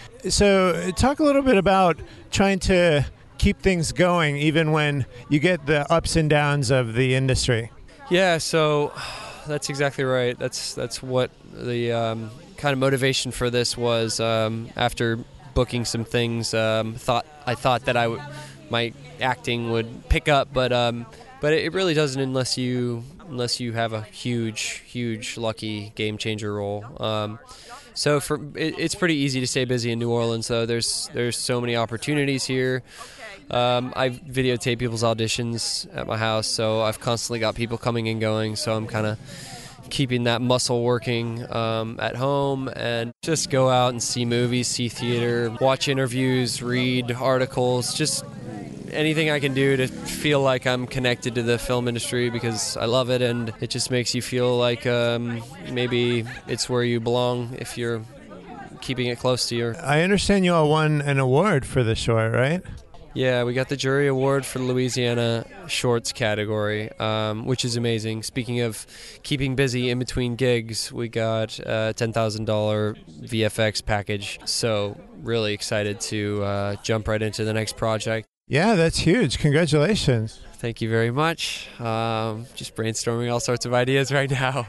So talk a little bit about trying to keep things going even when you get the ups and downs of the industry. Yeah, so that's exactly right. That's that's what the um, kind of motivation for this was. Um, after booking some things, um, thought I thought that I would, my acting would pick up, but um, but it really doesn't unless you unless you have a huge, huge, lucky game changer role. Um, so for it, it's pretty easy to stay busy in New Orleans, though. There's there's so many opportunities here. Um, I videotape people's auditions at my house, so I've constantly got people coming and going. So I'm kind of keeping that muscle working um, at home, and just go out and see movies, see theater, watch interviews, read articles, just anything I can do to feel like I'm connected to the film industry, because I love it, and it just makes you feel like um, maybe it's where you belong if you're keeping it close to you. I understand you all won an award for the short, right? Yeah, we got the jury award for the Louisiana Shorts category, um, which is amazing. Speaking of keeping busy in between gigs, we got a ten thousand dollars V F X package. So really excited to uh, jump right into the next project. Yeah, that's huge. Congratulations. Thank you very much. Um, just brainstorming all sorts of ideas right now.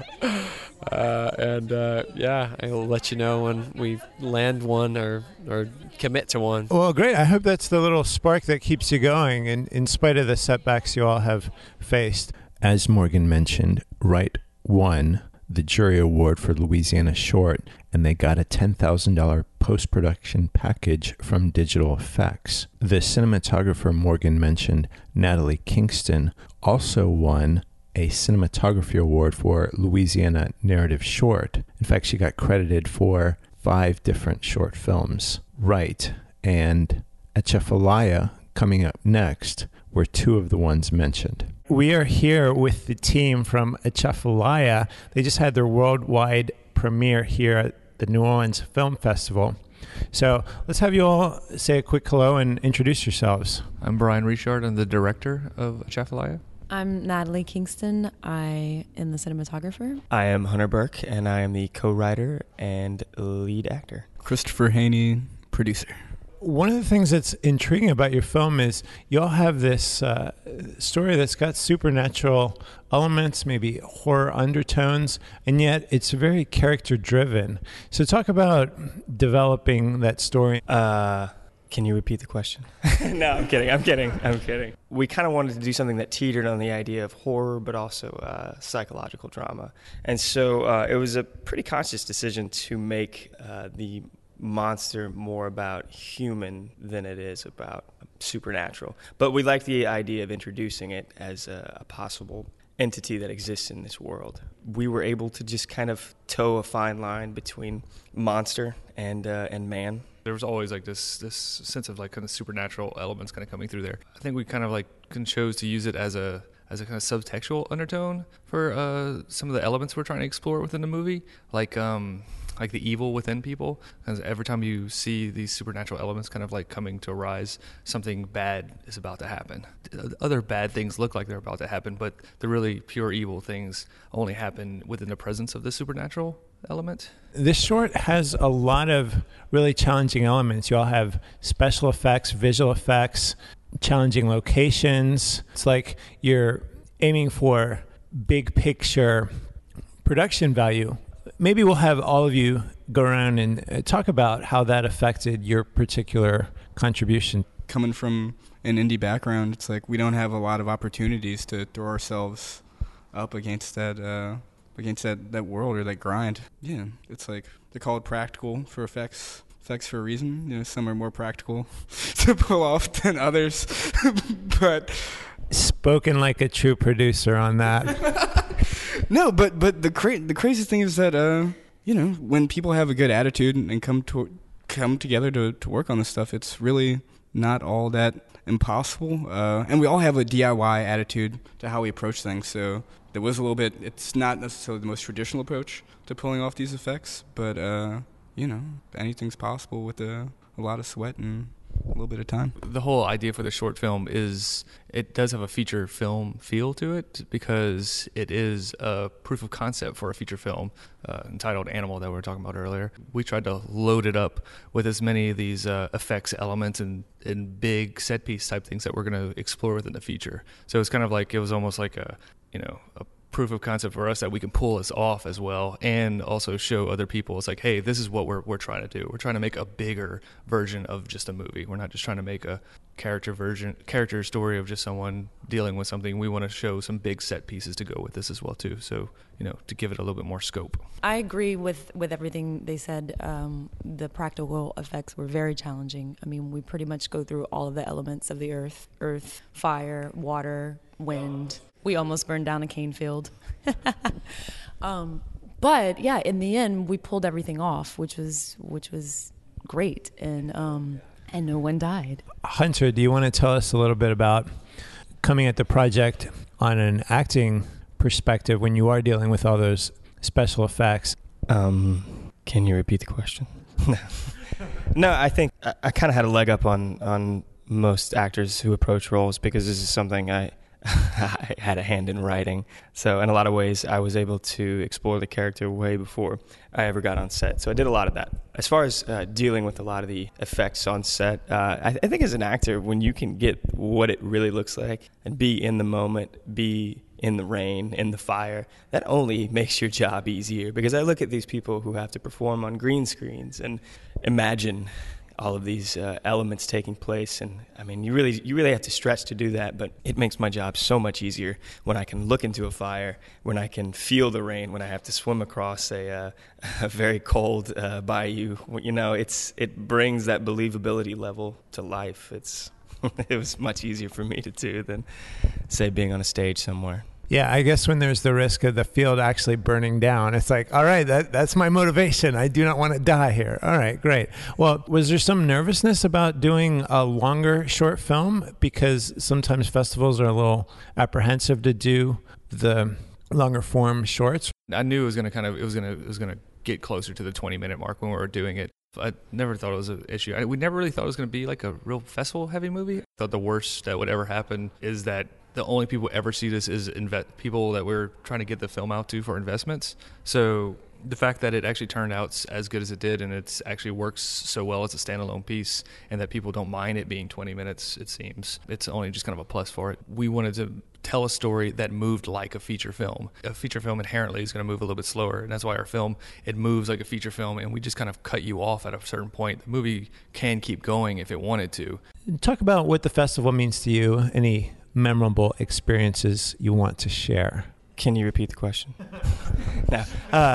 Uh, and uh, yeah, I'll let you know when we land one or, or commit to one. Well, great. I hope that's the little spark that keeps you going, in, in spite of the setbacks you all have faced. As Morgan mentioned, Wright won the jury award for Louisiana Short, and they got a ten thousand dollars post-production package from Digital Effects. The cinematographer Morgan mentioned, Natalie Kingston, also won a cinematography award for Louisiana Narrative Short. In fact, she got credited for five different short films. Wright and Atchafalaya, coming up next, were two of the ones mentioned. We are here with the team from Atchafalaya. They just had their worldwide premiere here at the New Orleans Film Festival. So let's have you all say a quick hello and introduce yourselves. I'm Brian Richard. I'm the director of Atchafalaya. I'm Natalie Kingston. I am the cinematographer. I am Hunter Burke, and I am the co-writer and lead actor. Christopher Haney, producer. One of the things that's intriguing about your film is you all have this uh, story that's got supernatural elements, maybe horror undertones, and yet it's very character-driven. So talk about developing that story. Uh, can you repeat the question? No, I'm kidding. I'm kidding. I'm kidding. We kind of wanted to do something that teetered on the idea of horror, but also uh, psychological drama. And so uh, it was a pretty conscious decision to make uh, the monster more about human than it is about supernatural. But we like the idea of introducing it as a, a possible entity that exists in this world. We were able to just kind of toe a fine line between monster and uh, and man. There was always like this this sense of like kind of supernatural elements kind of coming through there. I think we kind of like chose to use it as a as a kind of subtextual undertone for uh, some of the elements we're trying to explore within the movie, like um, like the evil within people. Because every time you see these supernatural elements kind of like coming to arise, something bad is about to happen. Other bad things look like they're about to happen, but the really pure evil things only happen within the presence of the supernatural element. This short has a lot of really challenging elements. You all have special effects, visual effects, challenging locations. It's like you're aiming for big picture production value. Maybe we'll have all of you go around and talk about how that affected your particular contribution. Coming from an indie background, it's like we don't have a lot of opportunities to throw ourselves up against that uh, against that, that world or that grind. Yeah, it's like they call it practical for effects. Effects for a reason. You know, some are more practical to pull off than others. But spoken like a true producer on that. No, but but the cra- the crazy thing is that uh, you know, when people have a good attitude and, and come to come together to, to work on this stuff, it's really not all that impossible. Uh, and we all have a D I Y attitude to how we approach things. So there was a little bit. It's not necessarily the most traditional approach to pulling off these effects, but uh, you know, anything's possible with a, a lot of sweat and a little bit of time. The whole idea for the short film is it does have a feature film feel to it because it is a proof of concept for a feature film uh, entitled Animal that we were talking about earlier. We tried to load it up with as many of these uh, effects elements and, and big set piece type things that we're going to explore within the feature. So it's kind of like it was almost like a, you know, a proof of concept for us that we can pull this off as well, and also show other people it's like, hey, this is what we're we're trying to do. We're trying to make a bigger version of just a movie. We're not just trying to make a character version character story of just someone dealing with something. We want to show some big set pieces to go with this as well too, so you know, to give it a little bit more scope. I agree with with everything they said. Um, the practical effects were very challenging. I mean, we pretty much go through all of the elements of the earth earth fire, water, wind. We almost burned down a cane field. um, but yeah, in the end, we pulled everything off, which was which was great, and um, and no one died. Hunter, do you want to tell us a little bit about coming at the project on an acting perspective when you are dealing with all those special effects? Um, can you repeat the question? No, I think I, I kind of had a leg up on on most actors who approach roles because this is something I. I had a hand in writing. So in a lot of ways, I was able to explore the character way before I ever got on set. So I did a lot of that. As far as uh, dealing with a lot of the effects on set, uh, I, I think as an actor, when you can get what it really looks like and be in the moment, be in the rain, in the fire, that only makes your job easier. Because I look at these people who have to perform on green screens and imagine all of these uh, elements taking place, and I mean, you really, you really have to stretch to do that. But it makes my job so much easier when I can look into a fire, when I can feel the rain, when I have to swim across a, uh, a very cold uh, bayou. You know, it's it brings that believability level to life. It's it was much easier for me to do than, say, being on a stage somewhere. Yeah, I guess when there's the risk of the field actually burning down, it's like, all right, that, that's my motivation. I do not want to die here. All right, great. Well, was there some nervousness about doing a longer short film? Because sometimes festivals are a little apprehensive to do the longer form shorts. I knew it was going to kind of, it was going to, it was going to get closer to the twenty minute mark when we were doing it. I never thought it was an issue. I, we never really thought it was going to be like a real festival heavy movie. I thought the worst that would ever happen is that the only people who ever see this is inve- people that we're trying to get the film out to for investments. So the fact that it actually turned out as good as it did, and it actually works so well as a standalone piece, and that people don't mind it being twenty minutes, it seems, it's only just kind of a plus for it. We wanted to tell a story that moved like a feature film. A feature film inherently is going to move a little bit slower, and that's why our film, it moves like a feature film, and we just kind of cut you off at a certain point. The movie can keep going if it wanted to. Talk about what the festival means to you, any memorable experiences you want to share. Can you repeat the question? no. Uh,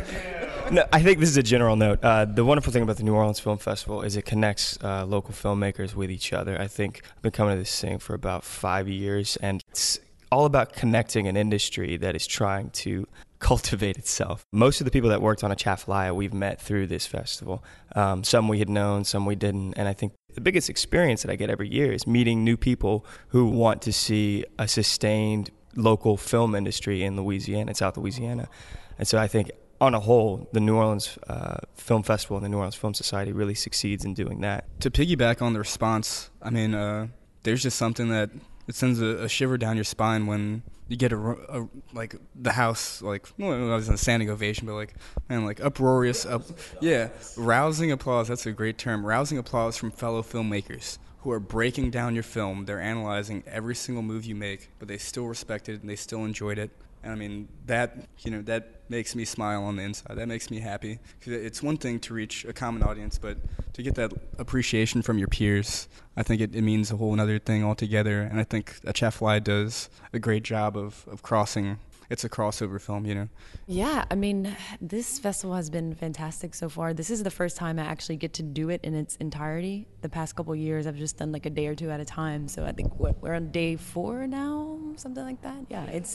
no, I think this is a general note. Uh, the wonderful thing about the New Orleans Film Festival is it connects uh, local filmmakers with each other. I think I've been coming to this thing for about five years, and it's all about connecting an industry that is trying to cultivate itself. Most of the people that worked on Atchafalaya we've met through this festival. Um, some we had known, some we didn't, and I think the biggest experience that I get every year is meeting new people who want to see a sustained local film industry in Louisiana, in South Louisiana. And so I think, on a whole, the New Orleans uh, Film Festival and the New Orleans Film Society really succeeds in doing that. To piggyback on the response, I mean, uh, there's just something that it sends a, a shiver down your spine when you get a, a like the house, like, well, I was in a standing ovation, but like, man, like uproarious, up, yeah, rousing applause. That's a great term. Rousing applause from fellow filmmakers who are breaking down your film. They're analyzing every single move you make, but they still respect it and they still enjoyed it. And I mean, that, you know, that makes me smile on the inside. That makes me happy. 'Cause it's one thing to reach a common audience, but to get that appreciation from your peers, I think it, it means a whole other thing altogether. And I think Atchafalaya does a great job of, of crossing. It's a crossover film, you know? Yeah, I mean, this festival has been fantastic so far. This is the first time I actually get to do it in its entirety. The past couple of years, I've just done like a day or two at a time. So I think what, we're on day four now, something like that. Yeah, it's...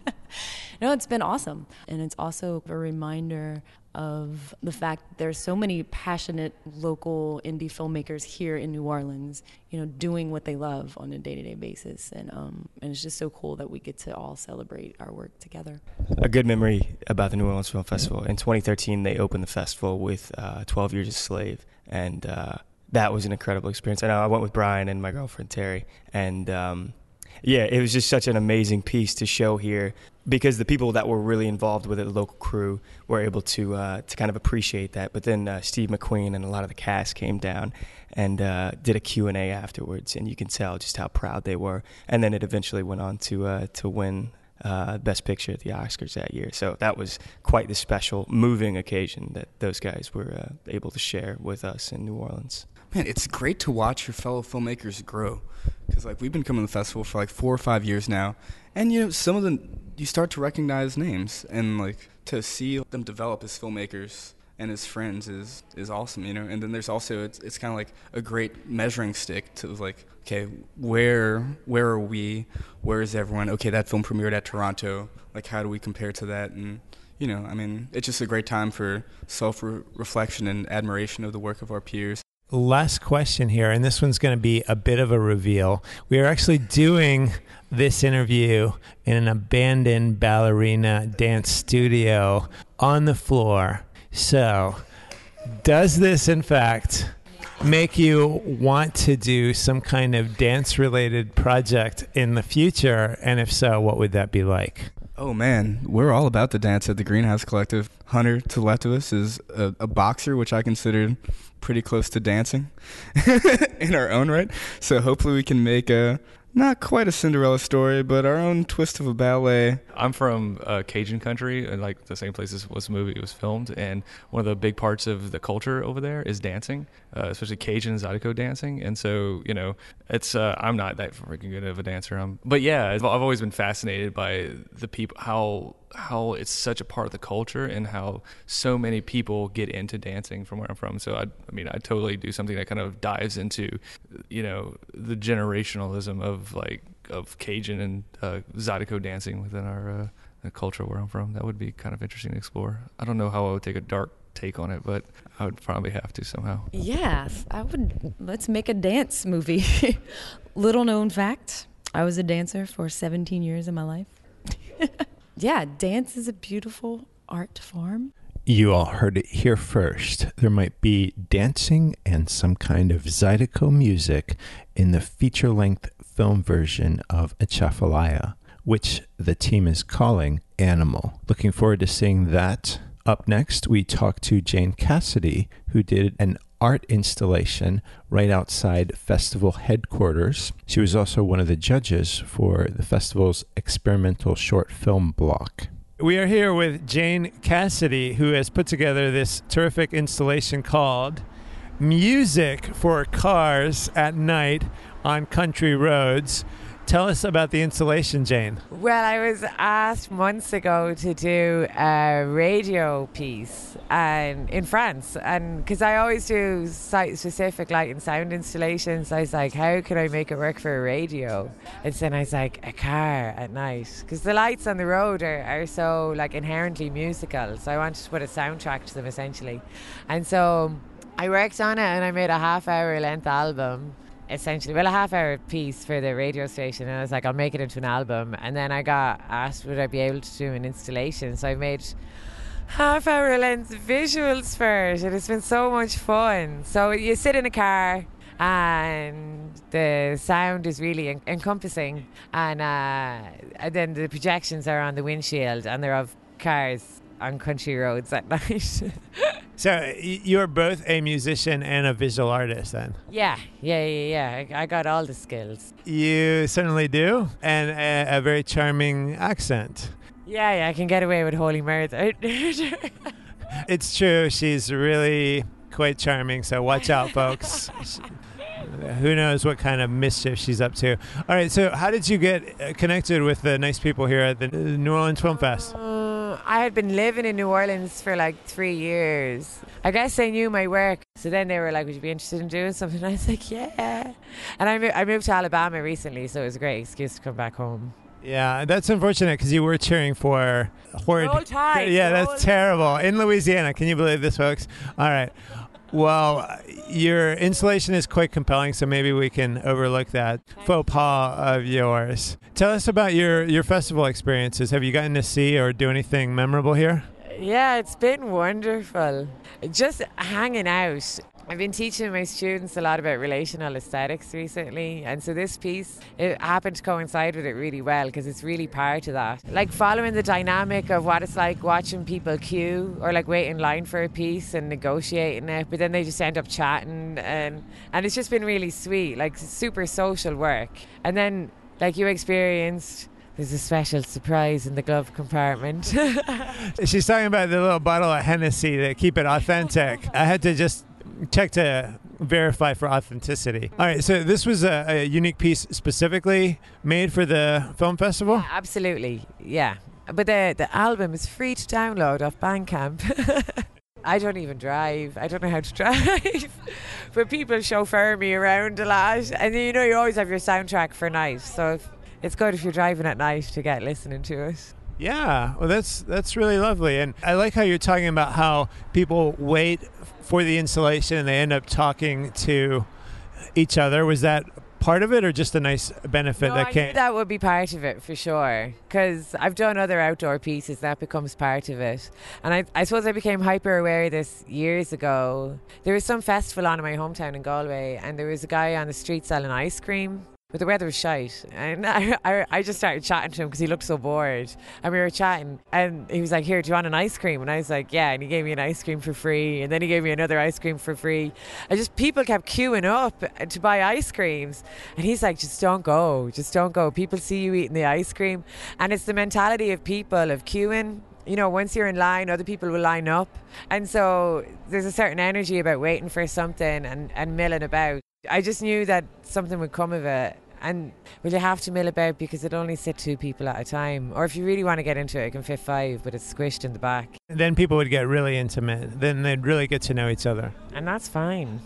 No, it's been awesome. And it's also a reminder of the fact that there's so many passionate local indie filmmakers here in New Orleans, you know, doing what they love on a day-to-day basis. And um, and it's just so cool that we get to all celebrate our work together. A good memory about the New Orleans Film Festival. In twenty thirteen, they opened the festival with uh, twelve Years a Slave. And uh, that was an incredible experience. I know I went with Brian and my girlfriend, Terry. And... Um, Yeah, it was just such an amazing piece to show here because the people that were really involved with it, the local crew, were able to uh, to kind of appreciate that. But then uh, Steve McQueen and a lot of the cast came down and uh, did a Q and A afterwards, and you can tell just how proud they were. And then it eventually went on to uh, to win uh, Best Picture at the Oscars that year. So that was quite the special, moving occasion that those guys were uh, able to share with us in New Orleans. Man, it's great to watch your fellow filmmakers grow, because like we've been coming to the festival for like four or five years now, and you know some of them you start to recognize names, and like to see them develop as filmmakers and as friends is is awesome, you know. And then there's also it's it's kind of like a great measuring stick to like, okay, where where are we? Where is everyone? Okay, that film premiered at Toronto. Like, how do we compare to that? And you know, I mean, it's just a great time for self-reflection and admiration of the work of our peers. Last question here, and this one's going to be a bit of a reveal. We are actually doing this interview in an abandoned ballerina dance studio on the floor. So, does this, in fact, make you want to do some kind of dance-related project in the future? And if so, what would that be like? Oh, man, we're all about the dance at the Greenhouse Collective. Hunter, to the left of us, is a, a boxer, which I consider pretty close to dancing in our own right. So hopefully we can make a, not quite a Cinderella story, but our own twist of a ballet. I'm from uh, Cajun country, and like the same place as this movie was filmed, and one of the big parts of the culture over there is dancing, uh, especially Cajun Zydeco dancing. And so, you know, it's uh, I'm not that freaking good of a dancer, um, but yeah, I've, I've always been fascinated by the people, how how it's such a part of the culture, and how so many people get into dancing from where I'm from. So I, I mean, I totally do something that kind of dives into, you know, the generationalism of like of Cajun and uh, Zydeco dancing within our uh, the culture where I'm from. That would be kind of interesting to explore. I don't know how I would take a dark take on it, but I would probably have to somehow. Yes, I would. Let's make a dance movie. Little known fact, I was a dancer for seventeen years of my life. Yeah, dance is a beautiful art form. You all heard it here first. There might be dancing and some kind of Zydeco music in the feature-length film version of Atchafalaya, which the team is calling Animal. Looking forward to seeing that. Up next, we talk to Jane Cassidy, who did an art installation right outside festival headquarters. She was also one of the judges for the festival's experimental short film block. We are here with Jane Cassidy, who has put together this terrific installation called Music for Cars at Night on Country Roads. Tell us about the installation, Jane. Well, I was asked months ago to do a radio piece um, in France, and because I always do site-specific light and sound installations, I was like, how can I make it work for a radio? And then I was like, a car at night, because the lights on the road are, are so like inherently musical, so I wanted to put a soundtrack to them essentially. And so I worked on it, and I made a half-hour length album. Essentially, well, a half hour piece for the radio station, and I was like, I'll make it into an album. And then I got asked would I be able to do an installation, so I made half hour length visuals for it, and it's been so much fun. So you sit in a car, and the sound is really en- encompassing, and, uh, and then the projections are on the windshield, and they're of cars on country roads at night. So you're both a musician and a visual artist then? Yeah, yeah, yeah, yeah. I, I got all the skills. You certainly do, and a, a very charming accent. Yeah, yeah, I can get away with holy murder. It's true, she's really quite charming, so watch out, folks. Who knows what kind of mischief she's up to. All right, so how did you get connected with the nice people here at the New Orleans Film Fest? Uh, I had been living in New Orleans for like three years. I guess they knew my work. So then they were like, would you be interested in doing something? And I was like, yeah. And I, mo- I moved to Alabama recently, so it was a great excuse to come back home. Yeah, that's unfortunate because you were cheering for Horde. Roll Tide. Yeah, Roll that's terrible. In Louisiana. Can you believe this, folks? All right. Well, your installation is quite compelling, so maybe we can overlook that faux pas of yours. Tell us about your, your festival experiences. Have you gotten to see or do anything memorable here? Yeah, it's been wonderful. Just hanging out. I've been teaching my students a lot about relational aesthetics recently, and so this piece, it happened to coincide with it really well because it's really part of that. Like following the dynamic of what it's like watching people queue or like wait in line for a piece and negotiating it, but then they just end up chatting, and, and it's just been really sweet, like super social work. And then like you experienced there's a special surprise in the glove compartment. She's talking about the little bottle of Hennessy to keep it authentic. I had to just check to verify for authenticity. All right, so this was a, a unique piece specifically made for the film festival? Yeah, absolutely, yeah. But the, the album is free to download off Bandcamp. I don't even drive. I don't know how to drive. But people chauffeur me around a lot. And you know, you always have your soundtrack for night. So if, it's good if you're driving at night to get listening to it. Yeah, well, that's that's really lovely. And I like how you're talking about how people wait for the installation and they end up talking to each other. Was that part of it or just a nice benefit no, that I came? Knew that would be part of it for sure, because I've done other outdoor pieces that becomes part of it. And I, I suppose I became hyper aware of this years ago. There was some festival on in my hometown in Galway, and there was a guy on the street selling ice cream. But the weather was shite, and I, I, I just started chatting to him because he looked so bored. And we were chatting, and he was like, "Here, do you want an ice cream?" And I was like, "Yeah." And he gave me an ice cream for free, and then he gave me another ice cream for free. I just people kept queuing up to buy ice creams, and he's like, "Just don't go, just don't go. People see you eating the ice cream," and it's the mentality of people of queuing. You know, once you're in line, other people will line up, and so there's a certain energy about waiting for something and, and milling about. I just knew that something would come of it. And well, you have to mill about because it only sit two people at a time. Or if you really want to get into it, it can fit five, but it's squished in the back. And then people would get really intimate. Then they'd really get to know each other. And that's fine.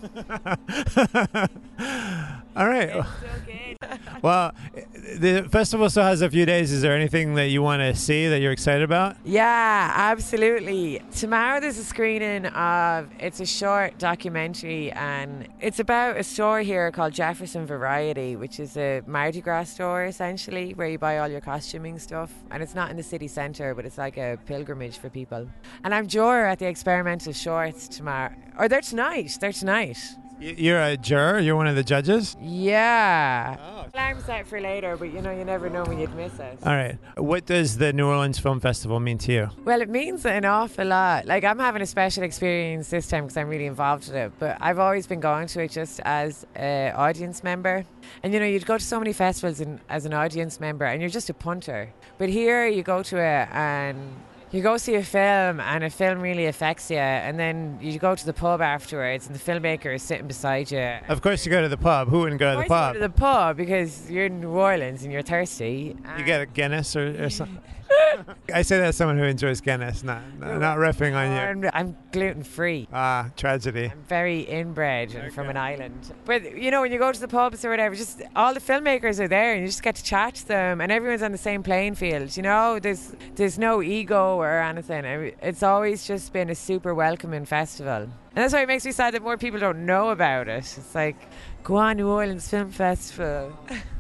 All right. It's so good. Well, the festival still has a few days. Is there anything that you want to see that you're excited about? Yeah, absolutely. Tomorrow there's a screening of, it's a short documentary, and it's about a store here called Jefferson Variety, which is a Mardi Gras store essentially, where you buy all your costuming stuff. And it's not in the city centre, but it's like a pilgrimage for people. And I'm juror at the experimental shorts tomorrow. Or they're tonight. They're tonight. You're a juror? You're one of the judges? Yeah. Oh. Alarm set for later, but you know, you never know when you'd miss it. All right. What does the New Orleans Film Festival mean to you? Well, it means an awful lot. Like, I'm having a special experience this time because I'm really involved with it, but I've always been going to it just as an audience member. And you know, you'd go to so many festivals in, as an audience member and you're just a punter. But here you go to it and you go see a film and a film really affects you, and then you go to the pub afterwards and the filmmaker is sitting beside you. Of course you go to the pub. Who wouldn't go to the pub? You go to the pub because you're in New Orleans and you're thirsty. You get a Guinness or, or something? I say that as someone who enjoys Guinness, not not, not riffing on you. I'm, I'm gluten-free. Ah, tragedy. I'm very inbred and from an island. But, you know, when you go to the pubs or whatever, just all the filmmakers are there and you just get to chat to them and everyone's on the same playing field, you know? There's, there's no ego or anything. It's always just been a super welcoming festival. And that's why it makes me sad that more people don't know about it. It's like, go on, New Orleans Film Festival.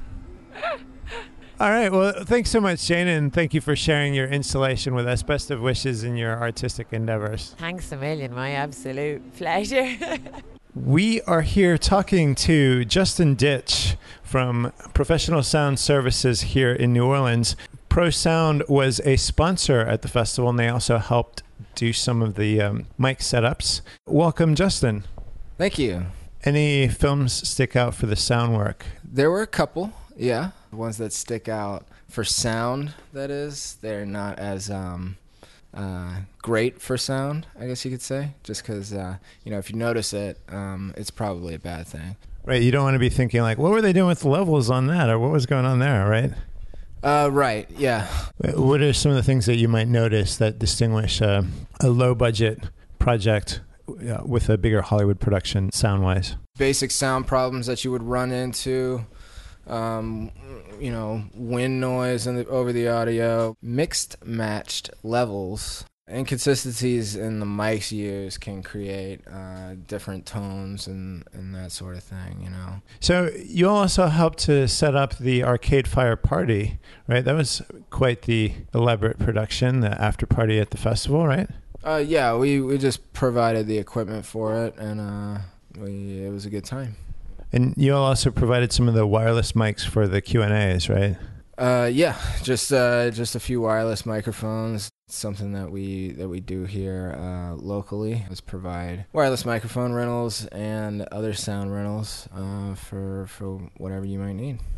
All right. Well, thanks so much, Jane, and thank you for sharing your installation with us. Best of wishes in your artistic endeavors. Thanks a million. My absolute pleasure. We are here talking to Justin Ditch from Professional Sound Services here in New Orleans. Pro Sound was a sponsor at the festival, and they also helped do some of the um, mic setups. Welcome, Justin. Thank you. Any films stick out for the sound work? There were a couple, yeah. The ones that stick out for sound, that is, they're not as um, uh, great for sound, I guess you could say, just because, uh, you know, if you notice it, um, it's probably a bad thing. Right, you don't want to be thinking like, what were they doing with the levels on that, or what was going on there, right? Uh, right, yeah. What are some of the things that you might notice that distinguish uh, a low-budget project uh, with a bigger Hollywood production sound-wise? Basic sound problems that you would run into. Um, you know, wind noise in the, over the audio, mixed matched levels, inconsistencies in the mics used can create uh, different tones and, and that sort of thing, you know. So you also helped to set up the Arcade Fire Party, right? That was quite the elaborate production, the after party at the festival, right? Uh, yeah, we, we just provided the equipment for it, and uh, we it was a good time. And you also provided some of the wireless mics for the Q and A's, right? Uh, yeah, just uh, just a few wireless microphones. It's something that we that we do here uh, locally is provide wireless microphone rentals and other sound rentals uh, for for whatever you might need.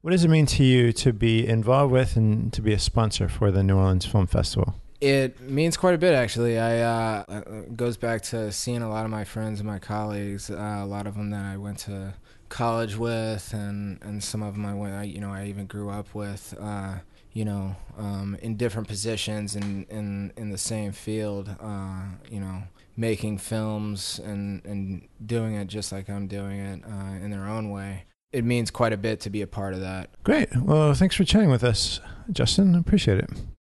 What does it mean to you to be involved with and to be a sponsor for the New Orleans Film Festival? It means quite a bit, actually. I uh, it goes back to seeing a lot of my friends and my colleagues, uh, a lot of them that I went to college with, and, and some of them I went, I, you know, I even grew up with, uh, you know, um, in different positions in, in, in the same field, uh, you know, making films and, and doing it just like I'm doing it uh, in their own way. It means quite a bit to be a part of that. Great. Well, thanks for chatting with us, Justin. I appreciate it.